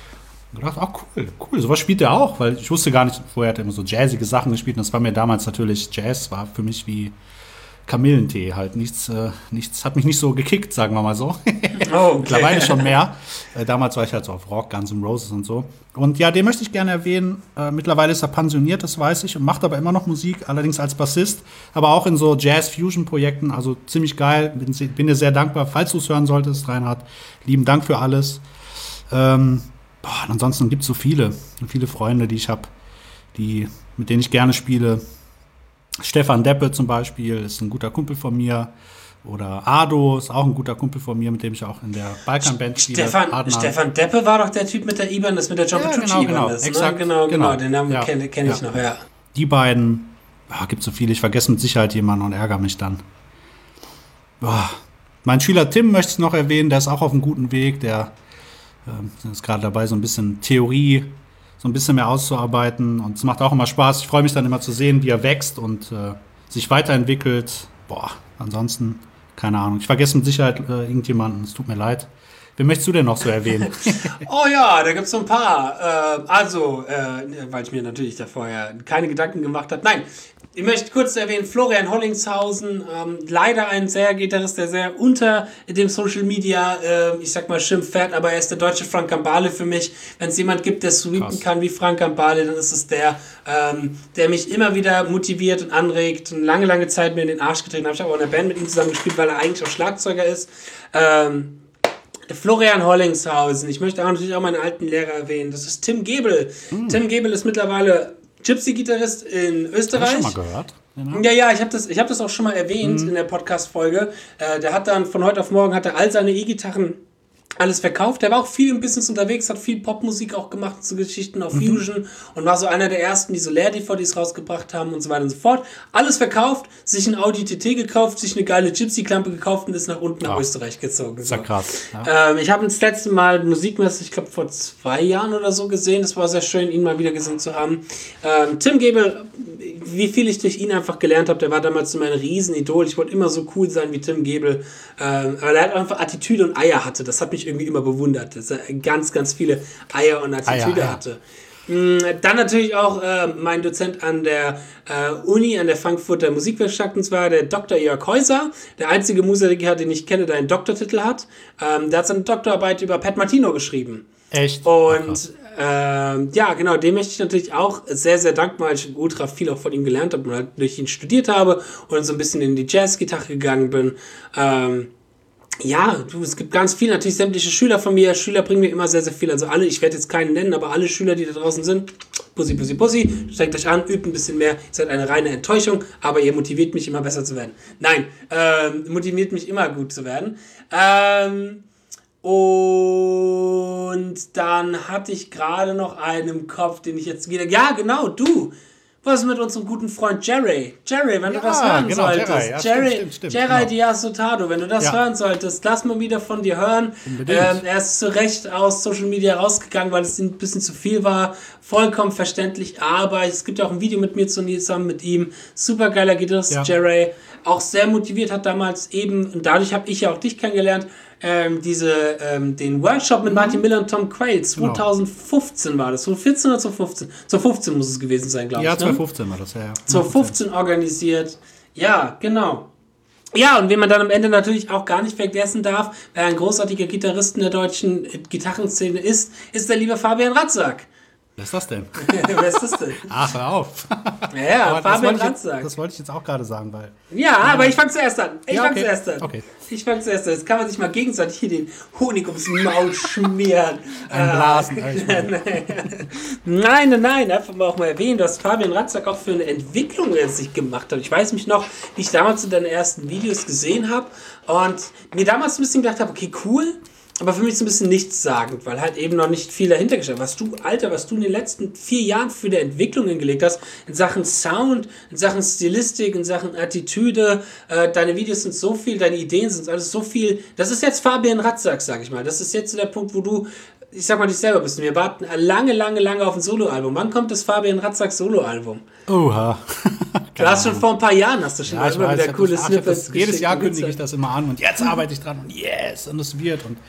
Und gedacht, cool, sowas spielt er auch, weil ich wusste gar nicht, vorher hat er immer so jazzige Sachen gespielt und das war mir damals natürlich, Jazz war für mich wie Kamillentee halt, nichts hat mich nicht so gekickt, sagen wir mal so. Oh, okay. Mittlerweile schon mehr. Damals war ich halt so auf Rock, Guns N' Roses und so. Und ja, den möchte ich gerne erwähnen. Mittlerweile ist er pensioniert, das weiß ich, und macht aber immer noch Musik, allerdings als Bassist, aber auch in so Jazz-Fusion-Projekten, also ziemlich geil. Bin dir sehr dankbar, falls du es hören solltest, Reinhard. Lieben Dank für alles. Ansonsten gibt es so viele Freunde, die ich habe, mit denen ich gerne spiele. Stefan Deppe zum Beispiel ist ein guter Kumpel von mir. Oder Ado ist auch ein guter Kumpel von mir, mit dem ich auch in der Balkanband spiele. Stefan Deppe war doch der Typ mit der IBAN, das mit der John Petrucci genau, ist. Exakt, genau. Den Namen kenn ich noch, ja. Die beiden, gibt so viele, ich vergesse mit Sicherheit jemanden und ärgere mich dann. Mein Schüler Tim möchte ich noch erwähnen, der ist auch auf einem guten Weg, der ist gerade dabei, so ein bisschen Theorie, so ein bisschen mehr auszuarbeiten, und es macht auch immer Spaß. Ich freue mich dann immer zu sehen, wie er wächst und sich weiterentwickelt. Ansonsten, keine Ahnung. Ich vergesse mit Sicherheit irgendjemanden, es tut mir leid. Wen möchtest du denn noch so erwähnen? Oh ja, da gibt es so ein paar. Weil ich mir natürlich da vorher keine Gedanken gemacht habe. Nein, ich möchte kurz erwähnen, Florian Hollingshausen, leider ein Gitarrist, der sehr unter dem Social Media, Schirm fährt, aber er ist der deutsche Frank Gambale für mich. Wenn es jemand gibt, der sweepen kann wie Frank Gambale, dann ist es der mich immer wieder motiviert und anregt und lange Zeit mir in den Arsch getreten hat. Ich habe auch in der Band mit ihm zusammen gespielt, weil er eigentlich auch Schlagzeuger ist. Florian Hollingshausen, ich möchte auch natürlich auch meinen alten Lehrer erwähnen, das ist Tim Gebel. Tim Gebel ist mittlerweile Gypsy-Gitarrist in Österreich. Hast du schon mal gehört? Genau. Ja, ich hab das auch schon mal erwähnt in der Podcast-Folge. Der hat dann von heute auf morgen all seine E-Gitarren alles verkauft. Der war auch viel im Business unterwegs, hat viel Popmusik auch gemacht, so Geschichten auf Fusion, und war so einer der ersten, die so Leer-DVDs rausgebracht haben und so weiter und so fort. Alles verkauft, sich ein Audi TT gekauft, sich eine geile Gypsy-Klampe gekauft und ist nach unten nach Österreich gezogen. Das ist ja krass. Ja. Ich habe ihn das letzte Mal musikmäßig, ich glaube vor 2 Jahren oder so gesehen. Das war sehr schön, ihn mal wieder gesehen zu haben. Tim Gebel, wie viel ich durch ihn einfach gelernt habe, der war damals mein Riesenidol. Ich wollte immer so cool sein wie Tim Gebel. Aber er hat einfach Attitüde und Eier hatte. Das hat mich irgendwie immer bewundert, dass er ganz viele Eier und Attitüde hatte. Dann natürlich auch mein Dozent an der Uni, an der Frankfurter Musikwerkstatt, und zwar der Dr. Jörg Häuser, der einzige Musiker, den ich kenne, der einen Doktortitel hat. Der hat seine Doktorarbeit über Pat Martino geschrieben. Echt? Und genau, dem möchte ich natürlich auch sehr, sehr dankbar, weil ich ultra viel auch von ihm gelernt habe und halt durch ihn studiert habe und so ein bisschen in die Jazzgitarre gegangen bin. Es gibt ganz viel, natürlich sämtliche Schüler von mir. Schüler bringen mir immer sehr, sehr viel. Also alle, ich werde jetzt keinen nennen, aber alle Schüler, die da draußen sind, Pussy, Pussy, Pussy, strengt euch an, übt ein bisschen mehr. Ihr seid eine reine Enttäuschung, aber ihr motiviert mich immer besser zu werden. Nein, motiviert mich immer gut zu werden. Und dann hatte ich gerade noch einen im Kopf, den ich jetzt wieder... Ja, genau, du! Was ist mit unserem guten Freund Jerry? Jerry, wenn du das hören solltest. Stimmt, Jerry Diasotado, wenn du das hören solltest, lass mal wieder von dir hören. Er ist zu Recht aus Social Media rausgegangen, weil es ein bisschen zu viel war. Vollkommen verständlich, aber es gibt ja auch ein Video mit mir zusammen mit ihm. Super geiler Gitarrist, Jerry. Auch sehr motiviert, hat damals eben, und dadurch habe ich ja auch dich kennengelernt, den Workshop mit Martin Miller und Tom Quayle, 2015 war das, 2014 oder 2015? 2015 muss es gewesen sein, glaube ich. Ja, 2015 war das, ja. 2015 organisiert, ja, genau. Ja, und wen man dann am Ende natürlich auch gar nicht vergessen darf, wer ein großartiger Gitarrist in der deutschen Gitarrenszene ist der liebe Fabian Ratzak. Wer ist das denn? Wer ist das denn? Ach, hör auf. Ja, Fabian Ratzak. Das wollte ich jetzt auch gerade sagen, weil... Ja, aber ich fange zuerst an. Okay. Ich fange zuerst an. Jetzt kann man sich mal gegenseitig hier den Honig ums Maul schmieren. Blasen. Nein. Einfach mal auch mal erwähnen, was Fabian Ratzak auch für eine Entwicklung sich gemacht hat. Ich weiß mich noch, wie ich damals in deinen ersten Videos gesehen habe und mir damals ein bisschen gedacht habe, okay, cool, aber für mich so ein bisschen nichtssagend, weil halt eben noch nicht viel dahinter gesteckt hat. Was du in den letzten 4 Jahren für die Entwicklung hingelegt hast, in Sachen Sound, in Sachen Stilistik, in Sachen Attitüde, deine Videos sind so viel, deine Ideen sind alles so viel. Das ist jetzt Fabian Ratzak, sag ich mal. Das ist jetzt so der Punkt, wo du, ich sag mal, dich selber bist. Wir warten lange auf ein Soloalbum. Wann kommt das Fabian Ratzak Soloalbum? Oha. Du hast schon vor ein paar Jahren, hast du schon immer wieder coole Snippets. Jedes Jahr kündige ich das immer an und jetzt arbeite ich dran und yes, und es wird und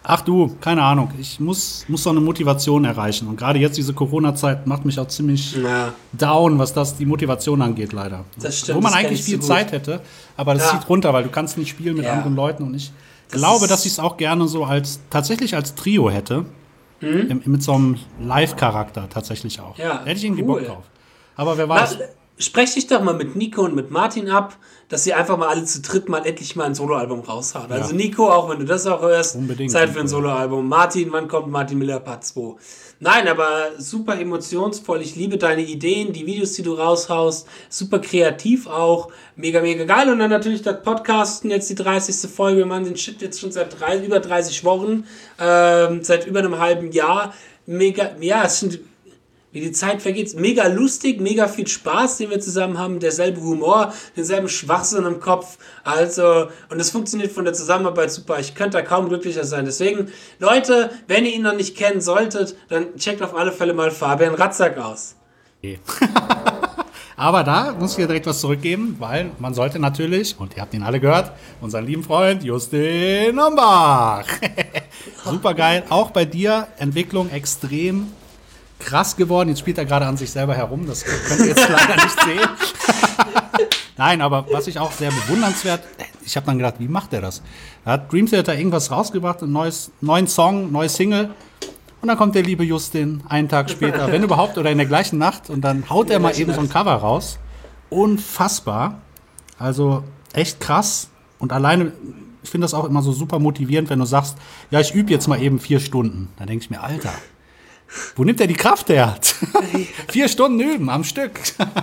Ach du, keine Ahnung. Ich muss so eine Motivation erreichen. Und gerade jetzt diese Corona-Zeit macht mich auch ziemlich down, was die Motivation angeht, leider. Das stimmt. Wo man eigentlich viel Zeit hätte, aber das zieht runter, weil du kannst nicht spielen mit anderen Leuten. Und ich glaube, dass ich es auch gerne so tatsächlich als Trio hätte. Mit so einem Live-Charakter tatsächlich auch. Ja, da hätte ich irgendwie Bock drauf. Aber wer weiß. Sprech dich doch mal mit Nico und mit Martin ab, dass sie einfach mal alle zu dritt mal endlich mal ein Soloalbum raushauen. Also Nico, auch wenn du das auch hörst, unbedingt, Zeit für ein Soloalbum. Martin, wann kommt Martin Miller Part 2? Nein, aber super emotionsvoll. Ich liebe deine Ideen, die Videos, die du raushaust. Super kreativ auch. Mega, mega geil. Und dann natürlich das Podcasten, jetzt die 30. Folge. Wir machen den Shit jetzt schon seit über 30 Wochen. Seit über einem halben Jahr. Mega, es sind... Wie die Zeit vergeht, mega lustig, mega viel Spaß, den wir zusammen haben, derselbe Humor, denselben Schwachsinn im Kopf, also, und es funktioniert von der Zusammenarbeit super, ich könnte da kaum glücklicher sein, deswegen, Leute, wenn ihr ihn noch nicht kennen solltet, dann checkt auf alle Fälle mal Fabian Ratzak aus. Okay. Aber da muss ich dir direkt was zurückgeben, weil man sollte natürlich, und ihr habt ihn alle gehört, unseren lieben Freund Justin Hombach. Super geil, auch bei dir Entwicklung extrem krass geworden. Jetzt spielt er gerade an sich selber herum. Das könnt ihr jetzt leider nicht sehen. Nein, aber was ich auch sehr bewundernswert, ich habe dann gedacht, wie macht er das? Da hat Dream Theater irgendwas rausgebracht, einen neuen Song, neue Single. Und dann kommt der liebe Justin einen Tag später, wenn überhaupt, oder in der gleichen Nacht. Und dann haut er mal eben so ein Cover raus. Unfassbar. Also echt krass. Und alleine, ich finde das auch immer so super motivierend, wenn du sagst, ja, ich übe jetzt mal eben 4 Stunden. Da denke ich mir, Alter, wo nimmt er die Kraft her? 4 Stunden üben am Stück.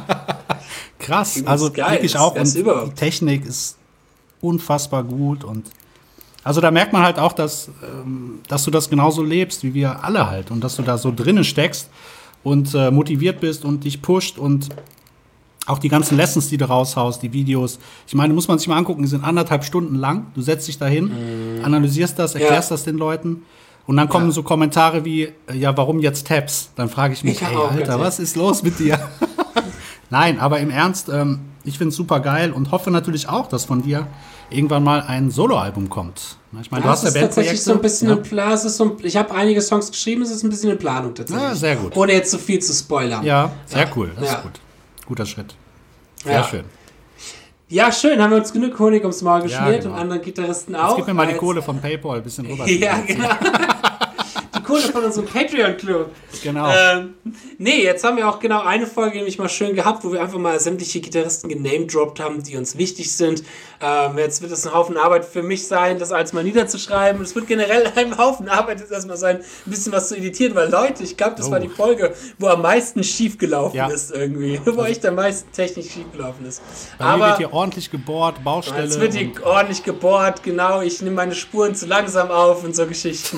Krass, also wirklich auch. Und die Technik ist unfassbar gut. Und also da merkt man halt auch, dass du das genauso lebst, wie wir alle halt. Und dass du da so drinnen steckst und motiviert bist und dich pusht. Und auch die ganzen Lessons, die du raushaust, die Videos. Ich meine, muss man sich mal angucken, die sind 1,5 Stunden lang. Du setzt dich dahin, analysierst das, erklärst das den Leuten. Und dann kommen so Kommentare wie, ja, warum jetzt Tabs? Dann frage ich mich, ey, Alter, was ist los mit dir? Nein, aber im Ernst, ich finde es super geil und hoffe natürlich auch, dass von dir irgendwann mal ein Soloalbum kommt. Ich meine, du hast ja Bandprojekte. So ein bisschen in Plan, ich habe einige Songs geschrieben, es ist ein bisschen in Planung tatsächlich. Ja, sehr gut. Ohne jetzt so viel zu spoilern. Ja, sehr cool, das ist gut. Guter Schritt. Sehr schön. Ja, schön, haben wir uns genug Honig ums Maul geschmiert und anderen Gitarristen auch. Jetzt gib mir mal die Kohle vom PayPal, ein bisschen rüber. Ja, genau. Die Kohle von unserem Patreon-Club. Genau. Jetzt haben wir auch genau eine Folge nämlich mal schön gehabt, wo wir einfach mal sämtliche Gitarristen genamedroppt haben, die uns wichtig sind. Jetzt wird es ein Haufen Arbeit für mich sein, das alles mal niederzuschreiben. Es wird generell ein Haufen Arbeit jetzt erstmal sein, ein bisschen was zu editieren, weil Leute, ich glaube, das war die Folge, wo am meisten schief gelaufen ist irgendwie. Wo echt am meisten technisch schief gelaufen ist. Aber wird hier ordentlich gebohrt, Baustelle. Es wird hier ordentlich gebohrt, genau. Ich nehme meine Spuren zu langsam auf und so Geschichten.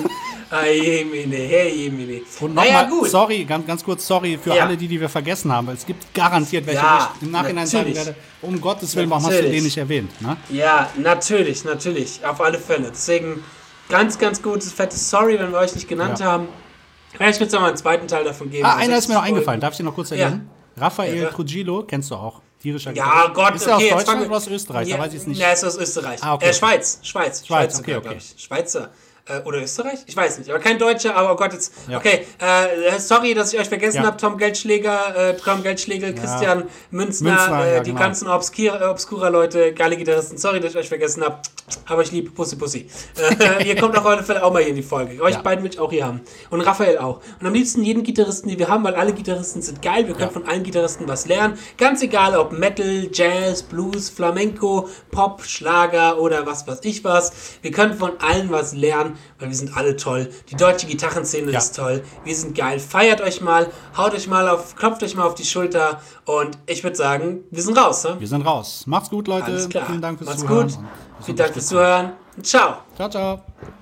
Und nochmal, sorry, ganz kurz, sorry für alle, die wir vergessen haben, weil es gibt garantiert welche, die ich im Nachhinein sagen werde, um Gottes Willen, warum hast du den nicht erwähnt? Ne? Ja, natürlich, auf alle Fälle. Deswegen ganz, ganz gutes, fettes Sorry, wenn wir euch nicht genannt haben. Vielleicht wird es auch mal einen zweiten Teil davon geben. Einer ist mir noch eingefallen, darf ich dir noch kurz erwähnen? Raphael Trujillo, kennst du auch. Tierischer Ja, Gott, ist er aus Deutschland oder aus Österreich? Da weiß ich es nicht. Ja, ist aus Österreich. Okay. Schweiz, okay. Schweizer. Oder Österreich? Ich weiß nicht, aber kein Deutscher, aber oh Gott, jetzt. Ja. Okay, sorry, dass ich euch vergessen habe. Tom Geldschläger, Christian Münzner, die ganzen Obscura-Leute, geile Gitarristen. Sorry, dass ich euch vergessen habe. Aber ich liebe Pussy. Ihr kommt auf alle Fälle auch mal hier in die Folge. Euch beiden will ich auch hier haben. Und Raphael auch. Und am liebsten jeden Gitarristen, den wir haben, weil alle Gitarristen sind geil. Wir können von allen Gitarristen was lernen. Ganz egal, ob Metal, Jazz, Blues, Flamenco, Pop, Schlager oder was weiß ich was. Wir können von allen was lernen, weil wir sind alle toll. Die deutsche Gitarrenszene ist toll. Wir sind geil. Feiert euch mal, klopft euch mal auf die Schulter und ich würde sagen, wir sind raus. Ne? Wir sind raus. Macht's gut, Leute. Alles klar. Vielen Dank fürs Macht's Zuhören. Gut. Vielen Dank fürs Zuhören. Ciao. Ciao, ciao.